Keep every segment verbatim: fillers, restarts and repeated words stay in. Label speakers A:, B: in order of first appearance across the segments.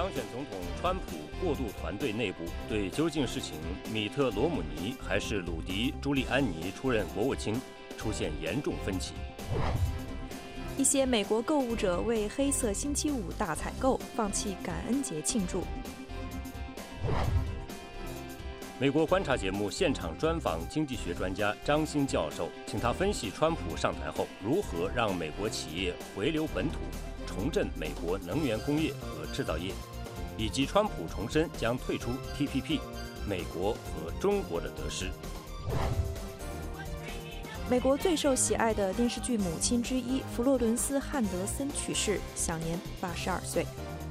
A: 当选总统川普过渡团队内部对究竟是请米特·罗姆尼还是鲁迪·朱利安尼出任国务卿出现严重分歧。
B: 一些美国购物者为黑色星期五大采购放弃感恩节庆祝。
A: 美国观察节目现场专访经济学专家张欣教授，请他分析川普上台后如何让美国企业回流本土，重振美国能源工业和制造业，以及川普重申将退出 T P P， 美国和中国的得失。
B: 美国最受喜爱的电视剧母亲之一弗洛伦斯·汉德森去世，享年八十二岁。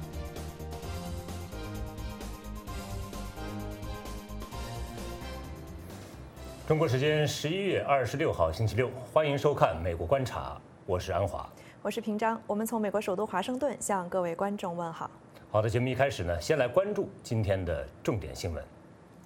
A: 中国时间十一月二十六号星期六，欢迎收看《美国观察》，我是安华，
B: 我是平章。我们从美国首都华盛顿向各位观众问好。
A: 好的，节目一开始呢，先来关注今天的重点新闻。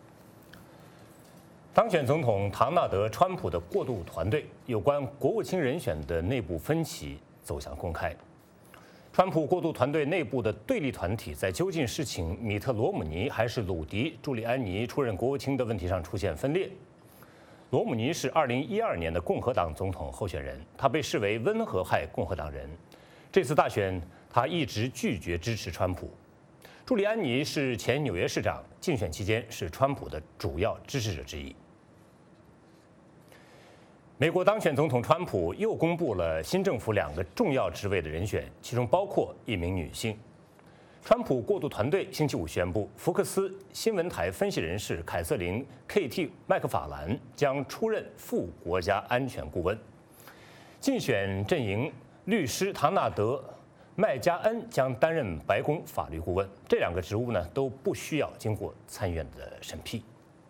A: 当选总统唐纳德·川普的过渡团队有关国务卿人选的内部分歧走向公开。川普过渡团队内部的对立团体在究竟是请米特·罗姆尼还是鲁迪·朱利安尼出任国务卿的问题上出现分裂。罗姆尼是二零一二年的共和党总统候选人，他被视为温和派共和党人。这次大选，他一直拒绝支持川普。朱利安尼是前纽约市长，竞选期间是川普的主要支持者之一。美国当选总统川普又公布了新政府两个重要职位的人选，其中包括一名女性。川普过渡团队星期五宣布，福克斯新闻台分析人士凯瑟琳 K T 麦克法兰将出任副国家安全顾问。竞选阵营律师唐纳德麦加恩将担任白宫法律顾问。这两个职务呢都不需要经过参议院的审批。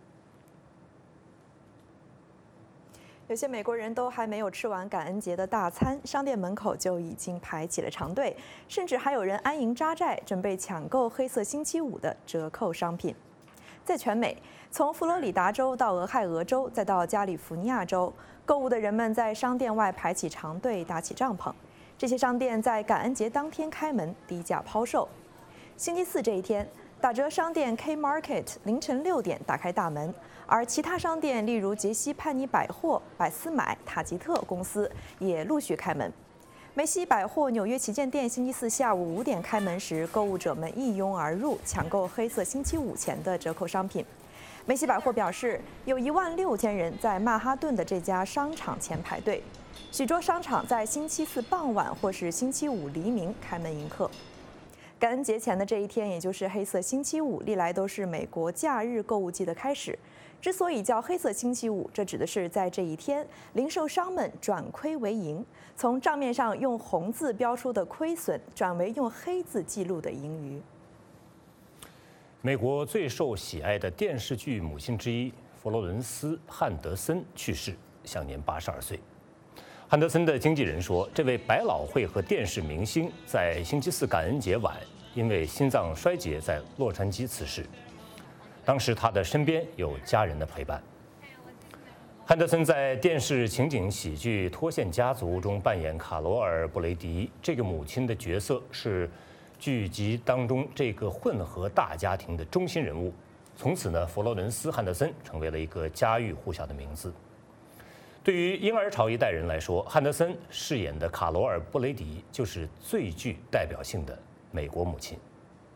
B: 有些美国人都还没有吃完感恩节的大餐，商店门口就已经排起了长队，甚至还有人安营扎寨，准备抢购黑色星期五的折扣商品。在全美，从佛罗里达州到俄亥俄州，再到加利福尼亚州，购物的人们在商店外排起长队，搭起帐篷。这些商店在感恩节当天开门，低价抛售。星期四这一天，打折商店 K Market 凌晨六点打开大门，而其他商店，例如杰西·潘尼百货、百思买、塔吉特公司也陆续开门。梅西百货纽约旗舰店星期四下午五点开门时，购物者们一拥而入，抢购黑色星期五前的折扣商品。梅西百货表示，有一万六千人在曼哈顿的这家商场前排队。许多商场在星期四傍晚或是星期五黎明开门迎客。感恩节前的这一天，也就是黑色星期五，历来都是美国假日购物季的开始。之所以叫黑色星期五，这指的是在这一天，零售商们转亏为盈，从账面上用红字标出的亏损，转为用黑字记录的盈余。
A: 美国最受喜爱的电视剧母亲之一佛罗伦斯·汉德森去世，享年八十二岁。汉德森的经纪人说，这位百老汇和电视明星在星期四感恩节晚因为心脏衰竭在洛杉矶辞世。当时他的身边有家人的陪伴。汉德森在电视情景喜剧《脱线家族》中扮演卡罗尔·布雷迪，这个母亲的角色是剧集当中这个混合大家庭的中心人物。从此呢，佛罗伦斯·汉德森成为了一个家喻户晓的名字。对于婴儿潮一代人来说，汉德森饰演的卡罗尔·布雷迪就是最具代表性的美国母亲。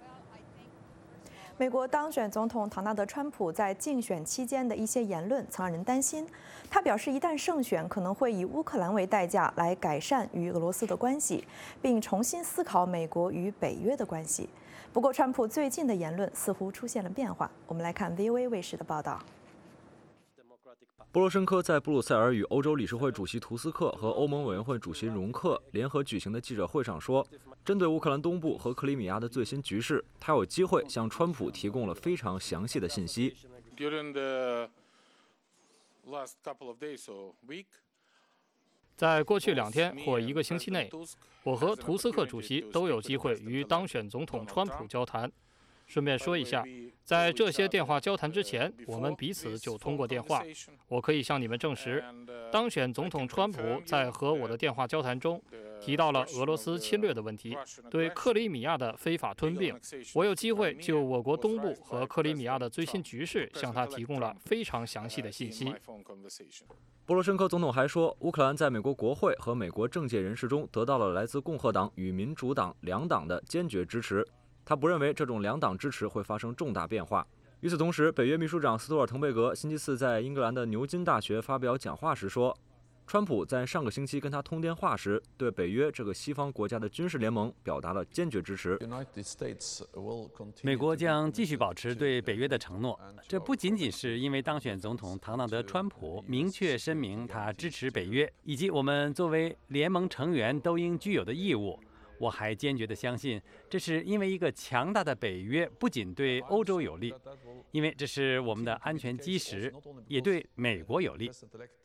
B: 美国当选总统唐纳德·川普在竞选期间的一些言论曾让人担心。他表示，一旦胜选，可能会以乌克兰为代价来改善与俄罗斯的关系，并重新思考美国与北约的关系。不过，川普最近的言论似乎出现了变化。我们来看 V O A 卫视的报道。
C: 波罗申科在布鲁塞尔与欧洲理事会主席图斯克和欧盟委员会主席容克联合举行的记者会上说，针对乌克兰东部和克里米亚的最新局势，他有机会向川普提供了非常详细的信息。
D: 在过去两天或一个星期内，我和图斯克主席都有机会与当选总统川普交谈。顺便说一下，在这些电话交谈之前，我们彼此就通过电话。我可以向你们证实，当选总统川普在和我的电话交谈中， 提到了俄罗斯侵略的问题，对克里米亚的非法吞并。我有机会就我国东部和克里米亚的最新局势向他提供了非常详细的信息。
C: 波罗申科总统还说，乌克兰在美国国会和美国政界人士中得到了来自共和党与民主党两党的坚决支持。他不认为这种两党支持会发生重大变化。与此同时，北约秘书长斯托尔滕贝格星期四在英格兰的牛津大学发表讲话时说，川普在上个星期跟他通电话时，对北约这个西方国家的军事联盟表达了坚决支持。
E: 美国将继续保持对北约的承诺，这不仅仅是因为当选总统唐纳德·川普明确声明他支持北约，以及我们作为联盟成员都应具有的义务。我还坚决地相信，这是因为一个强大的北约不仅对欧洲有利，因为这是我们的安全基石，也对美国有利。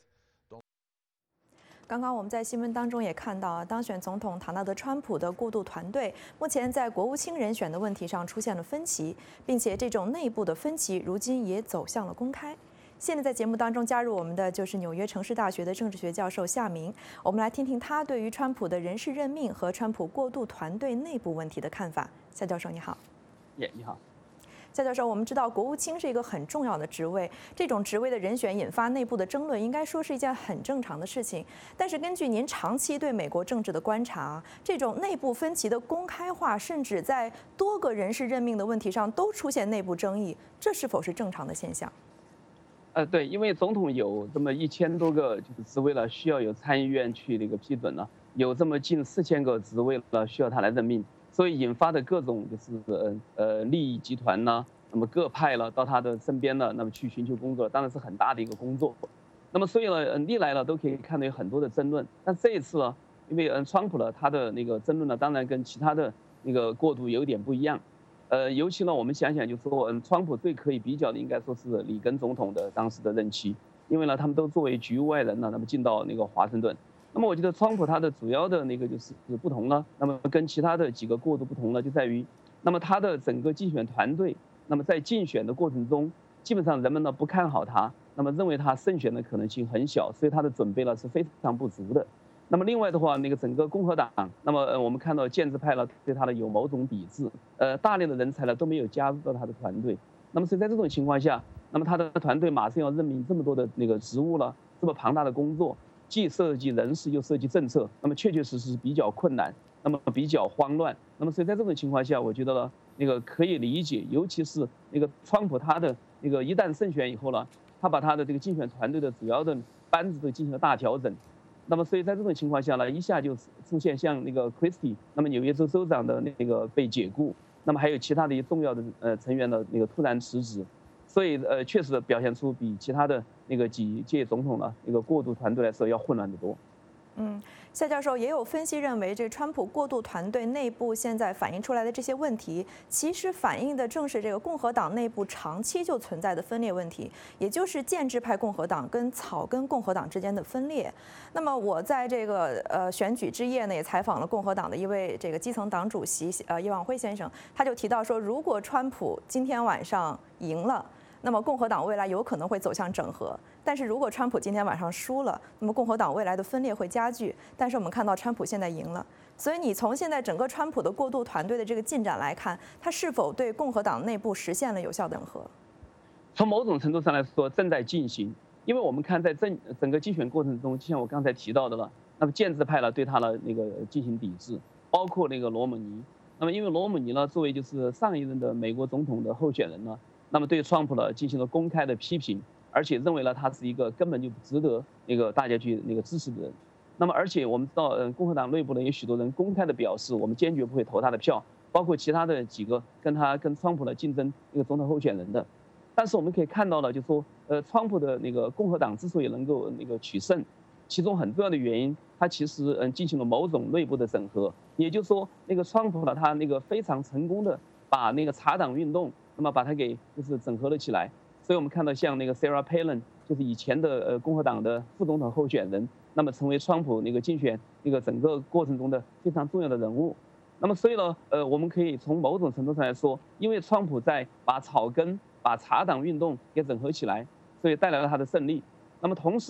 B: 刚刚我们在新闻当中也看到啊，当选总统唐纳德·川普的过渡团队目前在国务卿人选的问题上出现了分歧，并且这种内部的分歧如今也走向了公开。现在在节目当中加入我们的就是纽约城市大学的政治学教授夏明，我们来听听他对于川普的人事任命和川普过渡团队内部问题的看法。夏教授你好。
F: 耶，你好。
B: 夏教授，我们知道国务卿是一个很重要的职位，这种职位的人选引发内部的争论，应该说是一件很正常的事情。但是根据您长期对美国政治的观察，这种内部分歧的公开化，甚至在多个人事任命的问题上都出现内部争议，这是否是正常的现象？
F: 呃，对，因为总统有这么一千多个就是职位了，需要有参议院去那个批准了，有这么近四千个职位了，需要他来任命，所以引发的各种就是呃呃利益集团呢，那么各派了到他的身边了，那么去寻求工作，当然是很大的一个工作。那么所以呢，历来呢都可以看到有很多的争论，但这一次呢，因为嗯川普呢他的那个争论呢，当然跟其他的那个过渡有点不一样。呃，尤其呢，我们想想，就说，嗯，川普最可以比较的，应该说是里根总统的当时的任期，因为呢，他们都作为局外人呢，那么进到那个华盛顿。那么，我觉得川普他的主要的那个就是不同呢，那么跟其他的几个过渡不同呢，就在于，那么他的整个竞选团队，那么在竞选的过程中，基本上人们呢不看好他，那么认为他胜选的可能性很小，所以他的准备呢是非常不足的。那么另外的话，那个整个共和党，那么呃我们看到建制派呢对他的有某种抵制，呃大量的人才呢都没有加入到他的团队。那么所以在这种情况下，那么他的团队马上要任命这么多的那个职务了，这么庞大的工作，既涉及人事又涉及政策，那么确确实实是比较困难，那么比较慌乱。那么所以在这种情况下，我觉得呢那个可以理解，尤其是那个川普他的那个一旦胜选以后呢，他把他的这个竞选团队的主要的班子都进行了大调整。那么，所以在这种情况下呢，一下就出现像那个 Christie， 那么纽约州州长的那个被解雇，那么还有其他的一些重要的呃成员的那个突然辞职，所以呃确实表现出比其他的那个几届总统呢那个过渡团队来说要混乱得多。
B: 嗯，夏教授也有分析认为，这川普过渡团队内部现在反映出来的这些问题，其实反映的正是这个共和党内部长期就存在的分裂问题，也就是建制派共和党跟草根共和党之间的分裂。那么我在这个呃选举之夜呢，也采访了共和党的一位这个基层党主席呃叶望辉先生，他就提到说，如果川普今天晚上赢了，那么共和党未来有可能会走向整合，但是如果川普今天晚上输了，那么共和党未来的分裂会加剧。但是我们看到川普现在赢了，所以你从现在整个川普的过渡团队的这个进展来看，他是否对共和党内部实现了有效整合？
F: 从某种程度上来说，正在进行。因为我们看在整整个竞选过程中，就像我刚才提到的了，那么建制派呢对他呢那个进行抵制，包括那个罗姆尼。那么因为罗姆尼呢作为就是上一任的美国总统的候选人呢，那么对川普呢进行了公开的批评，而且认为呢他是一个根本就不值得那个大家去那个支持的人。那么而且我们知道，嗯，共和党内部呢有许多人公开的表示，我们坚决不会投他的票，包括其他的几个跟他跟川普的竞争那个总统候选人的。但是我们可以看到了，就说呃，川普的那个共和党之所以能够那个取胜，其中很重要的原因，他其实嗯进行了某种内部的整合，也就是说，那个川普呢，他那个非常成功的把那个茶党运动，那么把它给就是整合了起来。所以我们看到像那个 Sarah Palin， 就是以前的呃共和党的副总统候选人，那么成为川普那个竞选那个整个过程中的非常重要的人物。那么所以呢，呃，我们可以从某种程度上来说，因为川普在把草根、把茶党运动给整合起来，所以带来了他的胜利。那么同时呢，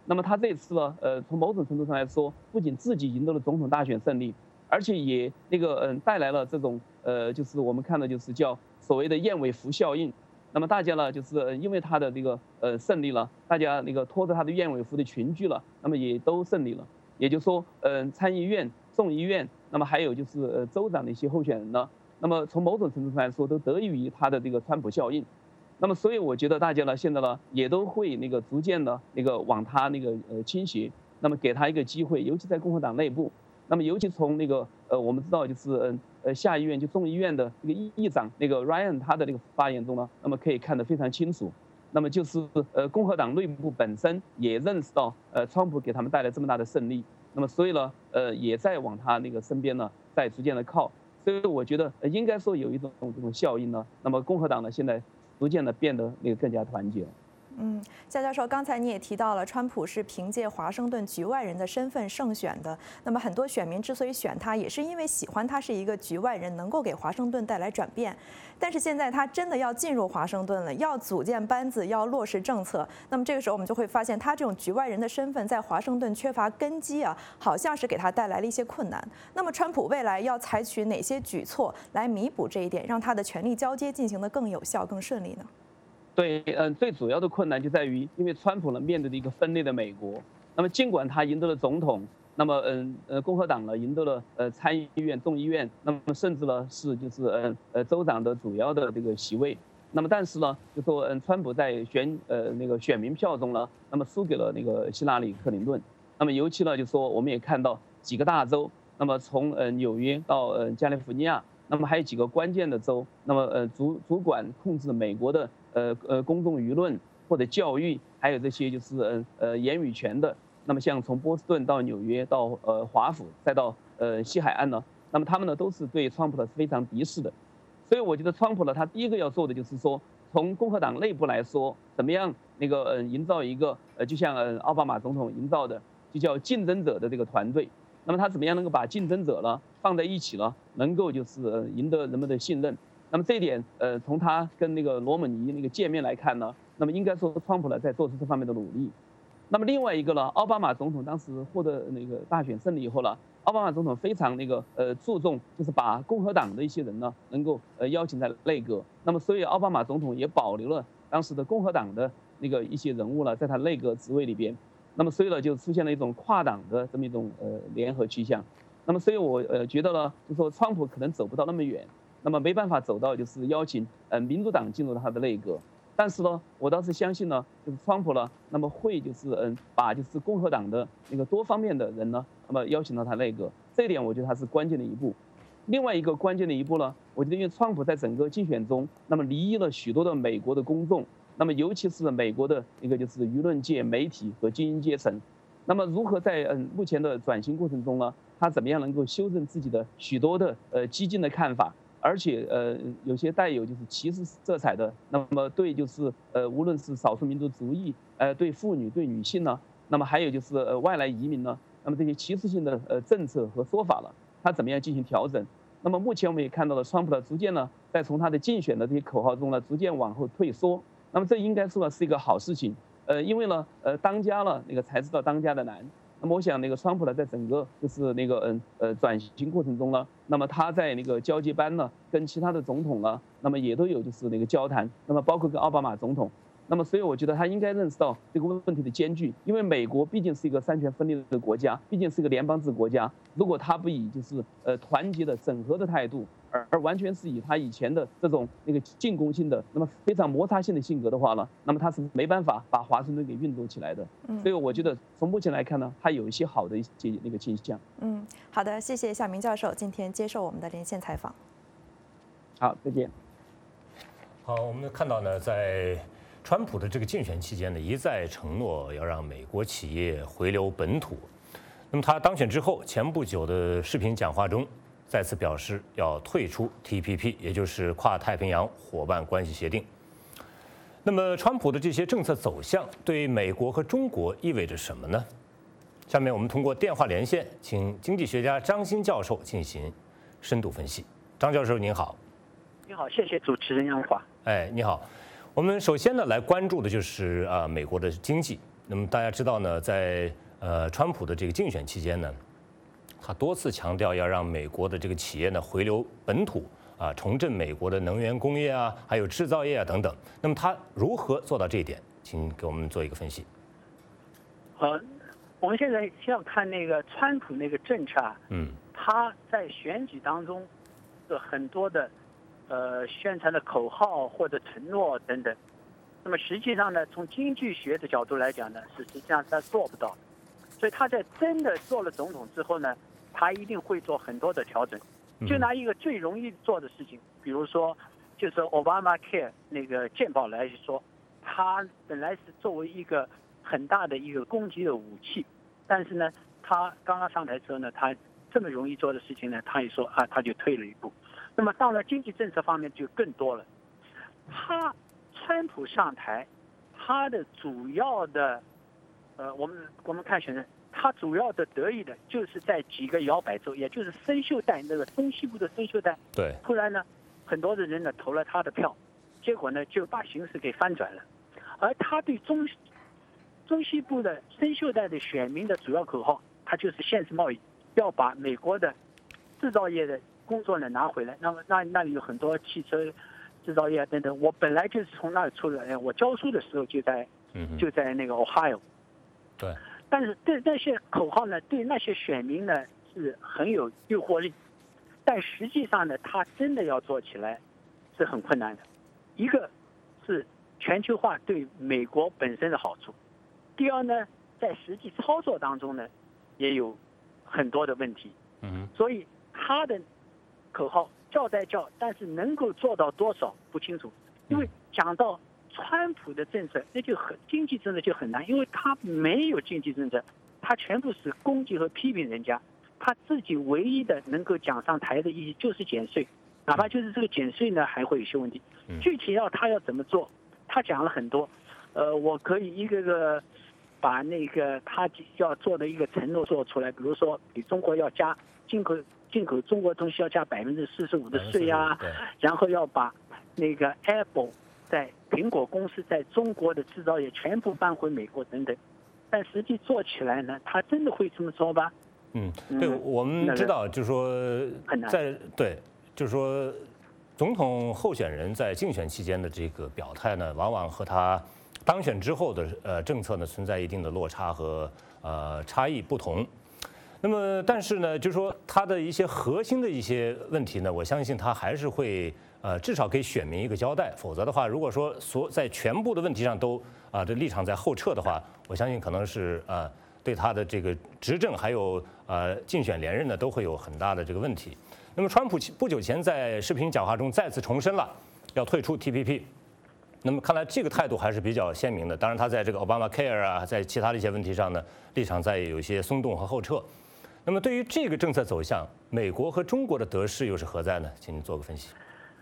F: 那么他这次呢，呃，从某种程度上来说，不仅自己赢得了总统大选胜利，而且也那个嗯、呃、带来了这种呃，就是我们看的就是叫所谓的燕尾服效应。那么大家呢，就是因为他的这个呃胜利了，大家那个拖着他的燕尾服的群聚了，那么也都胜利了。也就是说，嗯、呃，参议院、众议院，那么还有就是呃州长的一些候选人呢，那么从某种程度上来说，都得益于他的这个川普效应。那么，所以我觉得大家呢，现在呢也都会那个逐渐的那个往他那个呃倾斜，那么给他一个机会，尤其在共和党内部。那么，尤其从那个呃我们知道就是嗯呃下议院就众议院的这个议议长那个 Ryan 他的那个发言中呢，那么可以看得非常清楚。那么就是呃共和党内部本身也认识到呃川普给他们带来这么大的胜利，那么所以呢呃也在往他那个身边呢在逐渐的靠。所以我觉得呃应该说有一种这种效应呢，那么共和党呢现在逐渐的变得那个更加团结。
B: 嗯，夏教授，刚才你也提到了，川普是凭借华盛顿局外人的身份胜选的。那么很多选民之所以选他，也是因为喜欢他是一个局外人，能够给华盛顿带来转变。但是现在他真的要进入华盛顿了，要组建班子，要落实政策。那么这个时候我们就会发现，他这种局外人的身份在华盛顿缺乏根基啊，好像是给他带来了一些困难。那么川普未来要采取哪些举措来弥补这一点，让他的权力交接进行得更有效、更顺利呢？
F: 对，嗯，最主要的困难就在于，因为川普呢面对的一个分裂的美国，那么尽管他赢得了总统，那么嗯呃共和党呢赢得了呃参议院、众议院，那么甚至呢是就是呃呃州长的主要的这个席位，那么但是呢就说嗯川普在选呃那个选民票中呢，那么输给了那个希拉里·克林顿，那么尤其呢就说我们也看到几个大州，那么从呃纽约到呃加利福尼亚。那么还有几个关键的州，那么呃主主管控制美国的呃呃公众舆论或者教育，还有这些就是呃呃言语权的。那么像从波士顿到纽约到呃华府再到呃西海岸呢，那么他们呢都是对川普呢是非常敌视的。所以我觉得川普呢他第一个要做的就是说，从共和党内部来说，怎么样那个呃营造一个呃就像呃奥巴马总统营造的，就叫竞争者的这个团队。那么他怎么样能够把竞争者呢放在一起呢？能够就是赢得人们的信任。那么这一点，呃，从他跟那个罗姆尼那个见面来看呢，那么应该说川普呢在做出这方面的努力。那么另外一个呢，奥巴马总统当时获得那个大选胜利以后呢，奥巴马总统非常那个呃注重，就是把共和党的一些人呢能够呃邀请在内阁。那么所以奥巴马总统也保留了当时的共和党的那个一些人物呢，在他内阁职位里边。那么所以呢，就出现了一种跨党的这么一种呃联合趋向。那么所以我呃觉得呢，就说川普可能走不到那么远，那么没办法走到就是邀请呃民主党进入他的内阁。但是呢，我倒是相信呢，就是川普呢，那么会就是嗯把就是共和党的那个多方面的人呢，那么邀请到他内阁。这一点我觉得他是关键的一步。另外一个关键的一步呢，我觉得因为川普在整个竞选中，那么离异了许多的美国的公众。那么，尤其是美国的一个就是舆论界、媒体和精英阶层，那么如何在嗯目前的转型过程中呢，他怎么样能够修正自己的许多的呃激进的看法，而且呃有些带有就是歧视色彩的，那么对就是呃无论是少数民族主义，呃对妇女、对女性呢，那么还有就是呃外来移民呢，那么这些歧视性的呃政策和说法了，他怎么样进行调整？那么目前我们也看到了，川普呢逐渐呢在从他的竞选的这些口号中呢，逐渐往后退缩。那么这应该说是一个好事情，呃，因为呢，呃，当家了那个才知道当家的难。那么我想那个川普呢，在整个就是那个嗯呃转型过程中呢，那么他在那个交接班呢，跟其他的总统呢，那么也都有就是那个交谈，那么包括跟奥巴马总统。那么所以我觉得他应该认识到这个问题的艰巨，因为美国毕竟是一个三权分立的国家，毕竟是一个联邦制国家。如果他不以就是呃团结的整合的态度，而而完全是以他以前的这种那个进攻性的，那么非常摩擦性的性格的话呢，那么他是没办法把华盛顿给运作起来的。所以我觉得从目前来看呢，他有一些好的一些那个倾向。
B: 嗯，好的，谢谢夏明教授今天接受我们的连线采访。
F: 好，再见。
A: 好，我们看到呢，在川普的这个竞选期间呢，一再承诺要让美国企业回流本土。那么他当选之后，前不久的视频讲话中，再次表示要退出 T P P， 也就是跨太平洋伙伴关系协定。那么，川普的这些政策走向对美国和中国意味着什么呢？下面我们通过电话连线，请经济学家张欣教授进行深度分析。张教授您好。
G: 你好，谢谢主持人杨华。
A: 哎，你好。我们首先呢来关注的就是啊、呃、美国的经济。 那么大家知道呢，在呃川普的这个竞选期间呢，他多次强调要让美国的这个企业呢回流本土啊，重振美国的能源工业啊，还有制造业啊等等。那么他如何做到这一点？请给我们做一个分析。
G: 呃，我们现在先要看那个川普那个政策啊，
A: 嗯，
G: 他在选举当中的很多的呃宣传的口号或者承诺等等。那么实际上呢，从经济学的角度来讲呢，是实际上他做不到。所以他在真的做了总统之后呢，他一定会做很多的调整。就拿一个最容易做的事情，比如说，就是奥巴马 care 那个健保来说，他本来是作为一个很大的一个攻击的武器，但是呢，他刚刚上台之后呢，他这么容易做的事情呢，他也说啊，他就退了一步。那么到了经济政策方面就更多了。他川普上台，他的主要的，呃，我们我们看选择。他主要的得益的就是在几个摇摆州，也就是生锈带那个中西部的生锈带。
A: 对。
G: 突然呢，很多的人呢投了他的票，结果呢就把形势给翻转了。而他对中中西部的生锈带的选民的主要口号，他就是限制贸易，要把美国的制造业的工作呢拿回来。那么那那里有很多汽车制造业啊等等。我本来就是从那里出来，我教书的时候就在就在那个 Ohio。
A: 对。
G: 但是对那些口号呢，对那些选民呢是很有诱惑力，但实际上呢，他真的要做起来是很困难的。一个是全球化对美国本身的好处，第二呢，在实际操作当中呢，也有很多的问题。
A: 嗯，
G: 所以他的口号叫在叫，但是能够做到多少不清楚，因为讲到川普的政策，那就很经济政策就很难，因为他没有经济政策，他全部是攻击和批评人家，他自己唯一的能够讲上台的意义就是减税，哪怕就是这个减税呢，还会有些问题。具体要他要怎么做，他讲了很多，呃，我可以一个个把那个他要做的一个承诺做出来，比如说给中国要加进口进口中国东西要加百分之四十五的税啊，然后要把那个 Apple。在苹果公司在中国的制造业全部搬回美国等等，但实际做起来呢，他真的会这么做吧？
A: 嗯，对，我们知道，就是说，在对，就是说，总统候选人在竞选期间的这个表态呢，往往和他当选之后的呃政策呢存在一定的落差和呃差异不同。那么，但是呢，就是说他的一些核心的一些问题呢，我相信他还是会。呃，至少给选民一个交代，否则的话，如果说所在全部的问题上都啊这立场在后撤的话，我相信可能是呃对他的这个执政还有呃竞选连任呢都会有很大的这个问题。那么，川普不久前在视频讲话中再次重申了要退出 T P P， 那么看来这个态度还是比较鲜明的。当然，他在这个 Obama Care 啊，在其他的一些问题上呢，立场在有一些松动和后撤。那么，对于这个政策走向，美国和中国的得失又是何在呢？请您做个分析。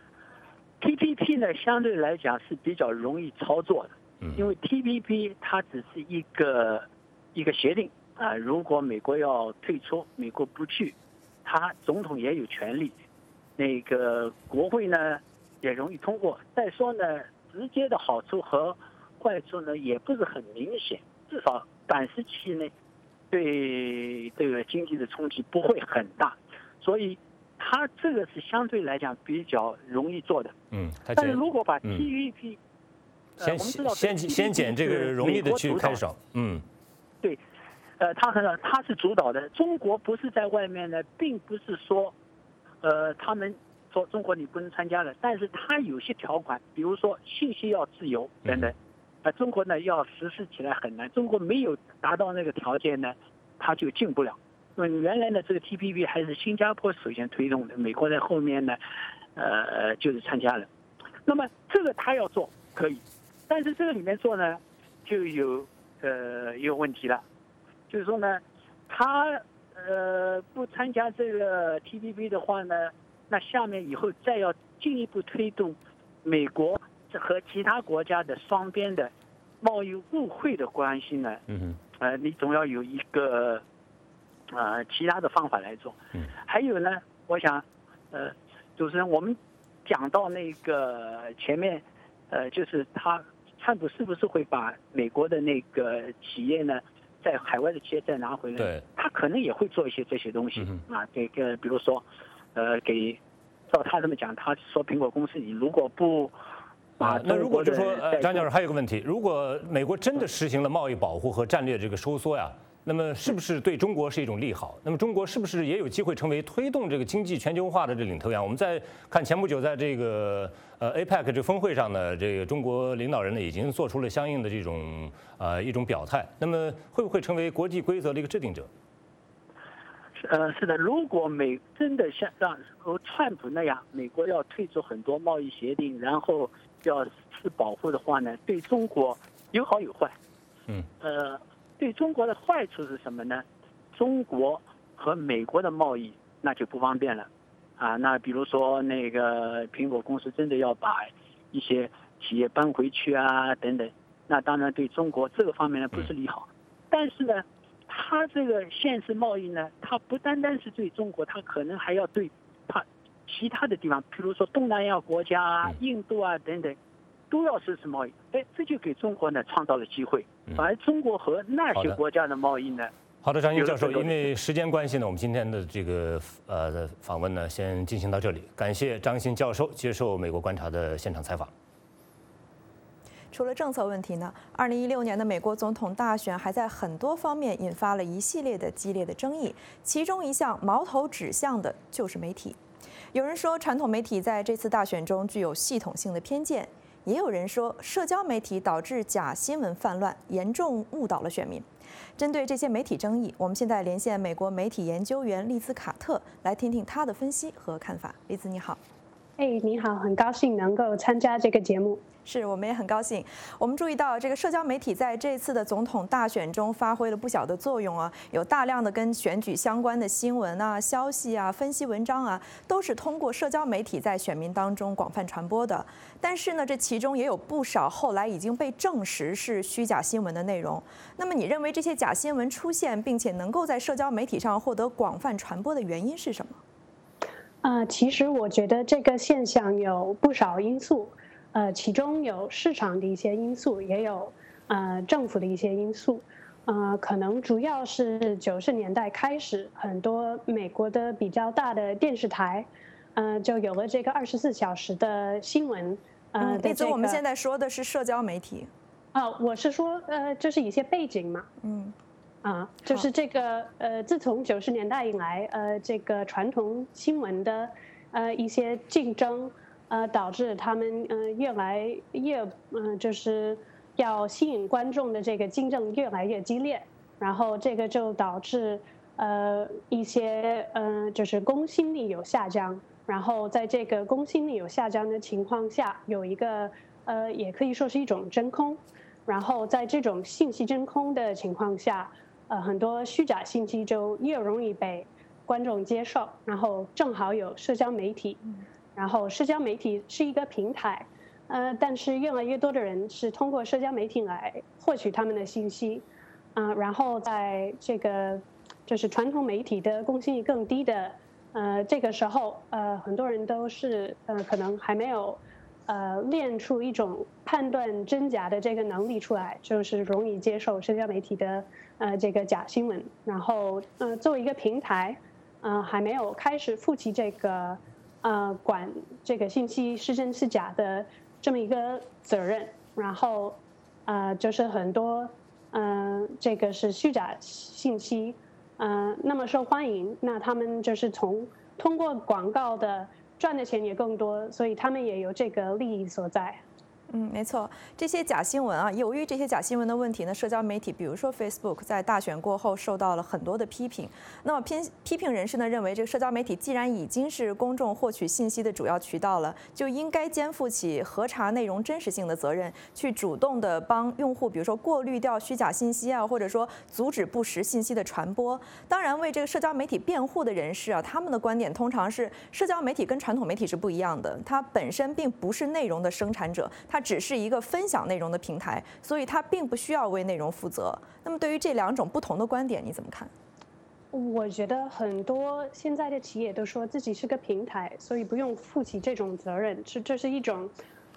G: T P P 呢，相对来讲是比较容易操作的，因为 T P P 它只是一个一个协定啊。如果美国要退出，美国不去，他总统也有权利，那个国会呢也容易通过。再说呢，直接的好处和坏处呢也不是很明显，至少短时期内对这个经济的冲击不会很大，所以。它这个是相对来讲比较容易做的，
A: 嗯，
G: 但是如果把 T P P，、
A: 嗯呃、先先先减这个容易的去开手，嗯，
G: 对，呃，他很他是主导的，中国不是在外面呢，并不是说，呃，他们说中国你不能参加了，但是他有些条款，比如说信息要自由等等，啊、呃，中国呢要实施起来很难，中国没有达到那个条件呢，他就进不了。原来呢，这个 T P P 还是新加坡首先推动的，美国在后面呢，呃，就是参加了。那么这个他要做可以，但是这个里面做呢，就有呃有问题了，就是说呢，他呃不参加这个 T P P 的话呢，那下面以后再要进一步推动美国和其他国家的双边的贸易互惠的关系呢，
A: 嗯
G: 呃，你总要有一个。呃，其他的方法来做。
A: 嗯，
G: 还有呢，我想，呃，主持人，我们讲到那个前面，呃，就是他川普是不是会把美国的那个企业呢，在海外的企业再拿回来？
A: 对，
G: 他可能也会做一些这些东西、
A: 嗯、
G: 啊，这个比如说，呃，给照他这么讲，他说苹果公司你如果不
A: 啊，那如果就说呃，张教授还有个问题，如果美国真的实行了贸易保护和战略这个收缩呀，那么是不是对中国是一种利好？那么中国是不是也有机会成为推动这个经济全球化的这领头羊？我们在看前不久在这个呃 A P E C 这个峰会上呢，这个中国领导人呢已经做出了相应的这种呃一种表态。那么会不会成为国际规则的一个制定者？
G: 呃，是的，如果美真的像让和川普那样，美国要退出很多贸易协定，然后要是保护的话呢，对中国有好有坏。
A: 嗯。
G: 呃，对中国的坏处是什么呢？中国和美国的贸易那就不方便了，啊，那比如说那个苹果公司真的要把一些企业搬回去啊，等等，那当然对中国这个方面呢不是利好，但是呢。它这个限制贸易呢，它不单单是对中国，它可能还要对它其他的地方，比如说东南亚国家啊、印度啊等等，都要实施贸易。哎，这就给中国呢创造了机会。反而中国和那些国家的贸易呢，
A: 好的，张英教授，因为时间关系呢，我们今天的这个呃访问呢先进行到这里。感谢张欣教授接受美国观察的现场采访。
B: 除了政策问题呢，二零一六年的美国总统大选还在很多方面引发了一系列的激烈的争议，其中一项矛头指向的就是媒体。有人说传统媒体在这次大选中具有系统性的偏见，也有人说社交媒体导致假新闻泛滥，严重误导了选民。针对这些媒体争议，我们现在连线美国媒体研究员丽兹卡特，来听听她的分析和看法。丽兹，你好。
H: 哎，你好，很高兴能够参加这个节目。
B: 是，我们也很高兴。我们注意到，这个社交媒体在这次的总统大选中发挥了不小的作用啊，有大量的跟选举相关的新闻啊、消息啊、分析文章啊，都是通过社交媒体在选民当中广泛传播的。但是呢，这其中也有不少后来已经被证实是虚假新闻的内容。那么，你认为这些假新闻出现，并且能够在社交媒体上获得广泛传播的原因是什么？
H: 呃，其实我觉得这个现象有不少因素，呃，其中有市场的一些因素，也有呃政府的一些因素，呃，可能主要是九十年代开始，很多美国的比较大的电视台，呃，就有了这个二十四小时的新闻，呃，
B: 丽兹，我们现在说的是社交媒体。
H: 啊、呃，我是说，呃，就是一些背景嘛，
B: 嗯。
H: 啊，就是这个呃，自从九十年代以来，呃，这个传统新闻的呃一些竞争，呃，导致他们呃越来越嗯、呃，就是要吸引观众的这个竞争越来越激烈，然后这个就导致呃一些呃就是公信力有下降，然后在这个公信力有下降的情况下，有一个呃也可以说是一种真空，然后在这种信息真空的情况下。呃，很多虚假信息就越容易被观众接受，然后正好有社交媒体，然后社交媒体是一个平台，呃，但是越来越多的人是通过社交媒体来获取他们的信息，啊、呃，然后在这个就是传统媒体的公信力更低的呃这个时候，呃，很多人都是呃可能还没有。呃，练出一种判断真假的这个能力出来，就是容易接受社交媒体的呃这个假新闻。然后呃，作为一个平台，呃，还没有开始负起这个呃管这个信息是真是假的这么一个责任。然后呃，就是很多呃这个是虚假信息，呃那么受欢迎，那他们就是从通过广告的。赚的钱也更多，所以他们也有这个利益所在。
B: 嗯，没错，这些假新闻啊，由于这些假新闻的问题呢，社交媒体，比如说 Facebook， 在大选过后受到了很多的批评。那么批批评人士呢认为，这个社交媒体既然已经是公众获取信息的主要渠道了，就应该肩负起核查内容真实性的责任，去主动的帮用户，比如说过滤掉虚假信息啊，或者说阻止不实信息的传播。当然，为这个社交媒体辩护的人士啊，他们的观点通常是，社交媒体跟传统媒体是不一样的，它本身并不是内容的生产者，它只是一个分享内容的平台，所以它并不需要为内容负责。那么对于这两种不同的观点，你怎么看？
H: 我觉得很多现在的企业都说自己是个平台，所以不用负起这种责任，是这是一种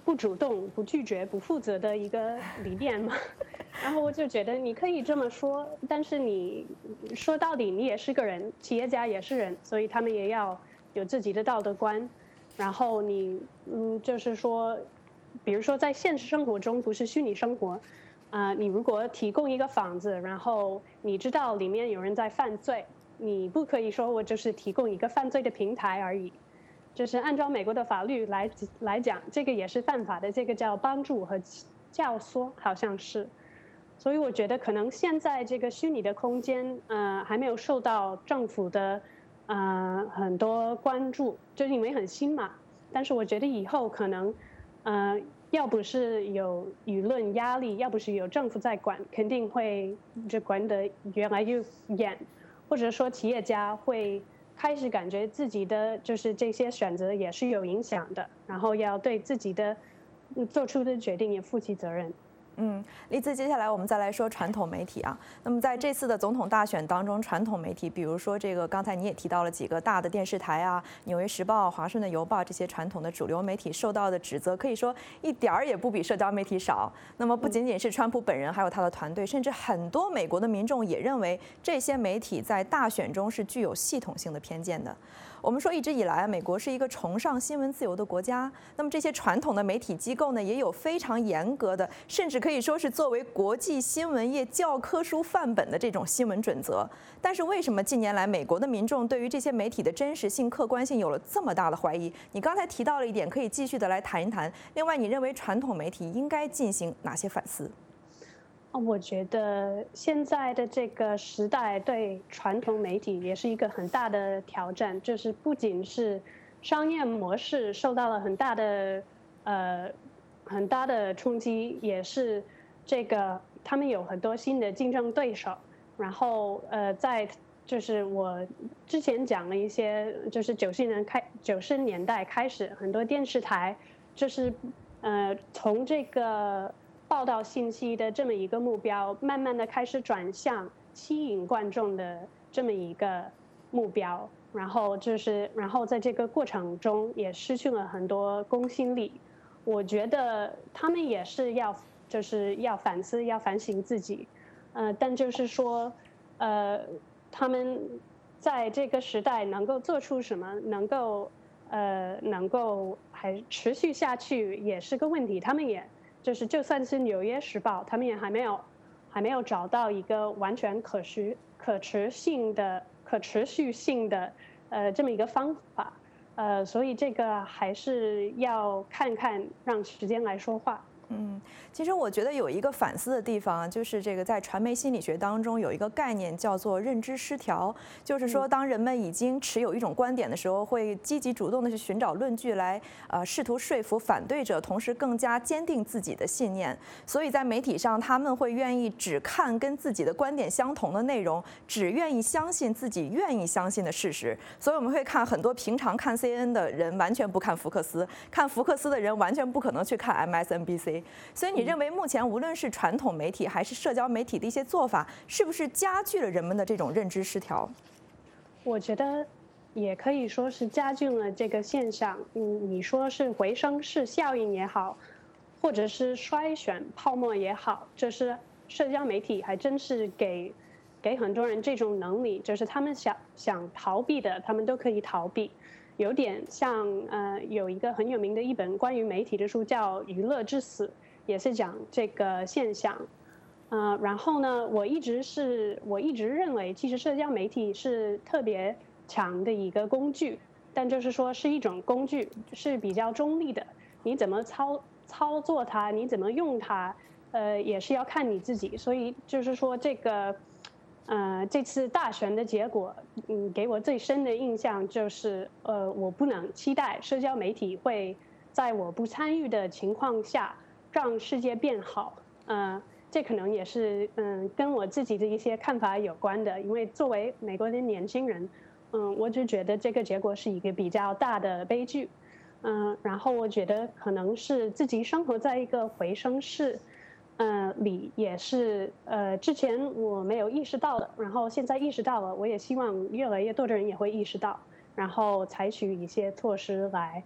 H: 不主动、不拒绝、不负责的一个理念嘛。然后我就觉得你可以这么说，但是你说到底你也是个人，企业家也是人，所以他们也要有自己的道德观。然后你嗯，就是说，比如说在现实生活中，不是虚拟生活，啊、呃，你如果提供一个房子，然后你知道里面有人在犯罪，你不可以说我就是提供一个犯罪的平台而已。就是按照美国的法律来来讲，这个也是犯法的，这个叫帮助和教唆，好像是。所以我觉得可能现在这个虚拟的空间，呃，还没有受到政府的呃很多关注，就因为很新嘛。但是我觉得以后可能，呃，要不是有舆论压力，要不是有政府在管，肯定会就管得越来越严，或者说企业家会开始感觉自己的就是这些选择也是有影响的，然后要对自己的做出的决定也负起责任。
B: 嗯，丽兹，接下来我们再来说传统媒体啊。那么在这次的总统大选当中，传统媒体，比如说这个刚才你也提到了几个大的电视台啊，《纽约时报》、《华盛顿邮报》这些传统的主流媒体受到的指责，可以说一点儿也不比社交媒体少。那么不仅仅是川普本人，还有他的团队，甚至很多美国的民众也认为这些媒体在大选中是具有系统性的偏见的。我们说一直以来，美国是一个崇尚新闻自由的国家。那么这些传统的媒体机构呢，也有非常严格的，甚至可以说是作为国际新闻业教科书范本的这种新闻准则。但是为什么近年来美国的民众对于这些媒体的真实性、客观性有了这么大的怀疑？你刚才提到了一点，可以继续的来谈一谈。另外，你认为传统媒体应该进行哪些反思？
H: 我觉得现在的这个时代对传统媒体也是一个很大的挑战，就是不仅是商业模式受到了很大的呃很大的冲击，也是这个他们有很多新的竞争对手。然后呃，在就是我之前讲了一些，就是九十年开九十年代开始，很多电视台就是呃从这个报道信息的这么一个目标，慢慢的开始转向吸引观众的这么一个目标，然后就是，然后在这个过程中也失去了很多公信力。我觉得他们也是要，就是要反思，要反省自己，呃，但就是说，呃，他们在这个时代能够做出什么，能够，呃，能够还持续下去，也是个问题。他们也。就是，就算是《纽约时报》，他们也还没有，还没有找到一个完全可持、可持性的、可持续性的，呃，这么一个方法，呃，所以这个还是要看看，让时间来说话。
B: 嗯，其实我觉得有一个反思的地方，就是这个在传媒心理学当中有一个概念叫做认知失调，就是说当人们已经持有一种观点的时候，会积极主动的去寻找论据来呃试图说服反对者，同时更加坚定自己的信念。所以在媒体上，他们会愿意只看跟自己的观点相同的内容，只愿意相信自己愿意相信的事实。所以我们会看很多平常看 C N N 的人完全不看福克斯，看福克斯的人完全不可能去看 M S N B C。所以你认为目前无论是传统媒体还是社交媒体的一些做法，是不是加剧了人们的这种认知失调？
H: 我觉得也可以说是加剧了这个现象。嗯，你说是回声式效应也好，或者是筛选泡沫也好，就是社交媒体还真是给给很多人这种能力，就是他们想想逃避的，他们都可以逃避。有点像呃，有一个很有名的一本关于媒体的书叫《娱乐至死》，也是讲这个现象。呃，然后呢，我一直是我一直认为，其实社交媒体是特别强的一个工具，但就是说是一种工具，是比较中立的。你怎么操操作它，你怎么用它，呃，也是要看你自己。所以就是说这个。呃，这次大选的结果，嗯，给我最深的印象就是，呃，我不能期待社交媒体会在我不参与的情况下让世界变好。呃，这可能也是，嗯，跟我自己的一些看法有关的。因为作为美国的年轻人，嗯，我就觉得这个结果是一个比较大的悲剧。嗯，然后我觉得可能是自己生活在一个回声式。呃，里也是呃，之前我没有意识到的，然后现在意识到了，我也希望越来越多的人也会意识到，然后采取一些措施来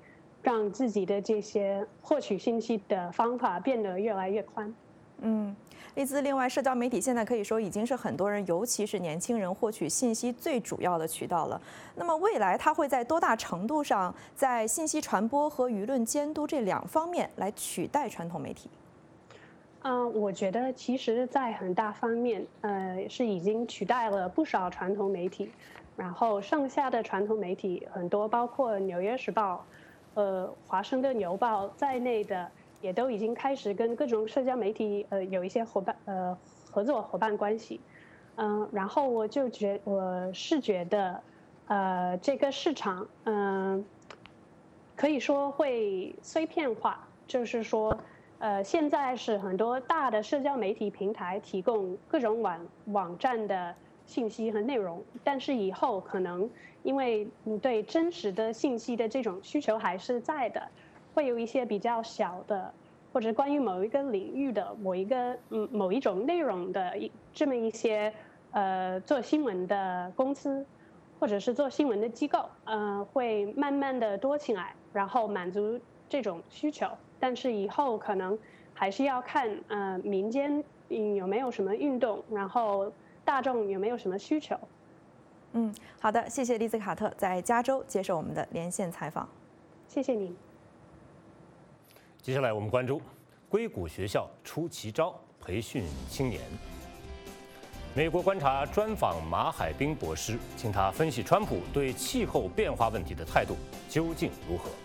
H: 让自己的这些获取信息的方法变得越来越宽。
B: 嗯。丽兹，另外，社交媒体现在可以说已经是很多人，尤其是年轻人获取信息最主要的渠道了。那么，未来它会在多大程度上在信息传播和舆论监督这两方面来取代传统媒体？
H: 嗯、呃，我觉得其实，在很大方面，呃，是已经取代了不少传统媒体。然后，剩下的传统媒体很多，包括《纽约时报》、呃，《华盛顿邮报》在内的。也都已经开始跟各种社交媒体呃有一些伙伴呃合作伙伴关系，嗯、呃，然后我就觉我是觉得，呃，这个市场嗯、呃、可以说会碎片化，就是说，呃，现在是很多大的社交媒体平台提供各种网网站的信息和内容，但是以后可能因为你对真实的信息的这种需求还是在的。会有一些比较小的，或者关于某一个领域的某一个嗯某一种内容的这么一些呃做新闻的公司，或者是做新闻的机构，呃会慢慢的多起来，然后满足这种需求。但是以后可能还是要看呃民间嗯有没有什么运动，然后大众有没有什么需求。
B: 嗯，好的，谢谢丽兹卡特在加州接受我们的连线采访。
H: 谢谢您。
A: 接下来我们关注硅谷学校出奇招培训青年。美国观察专访马海兵博士，请他分析川普对气候变化问题的态度究竟如何。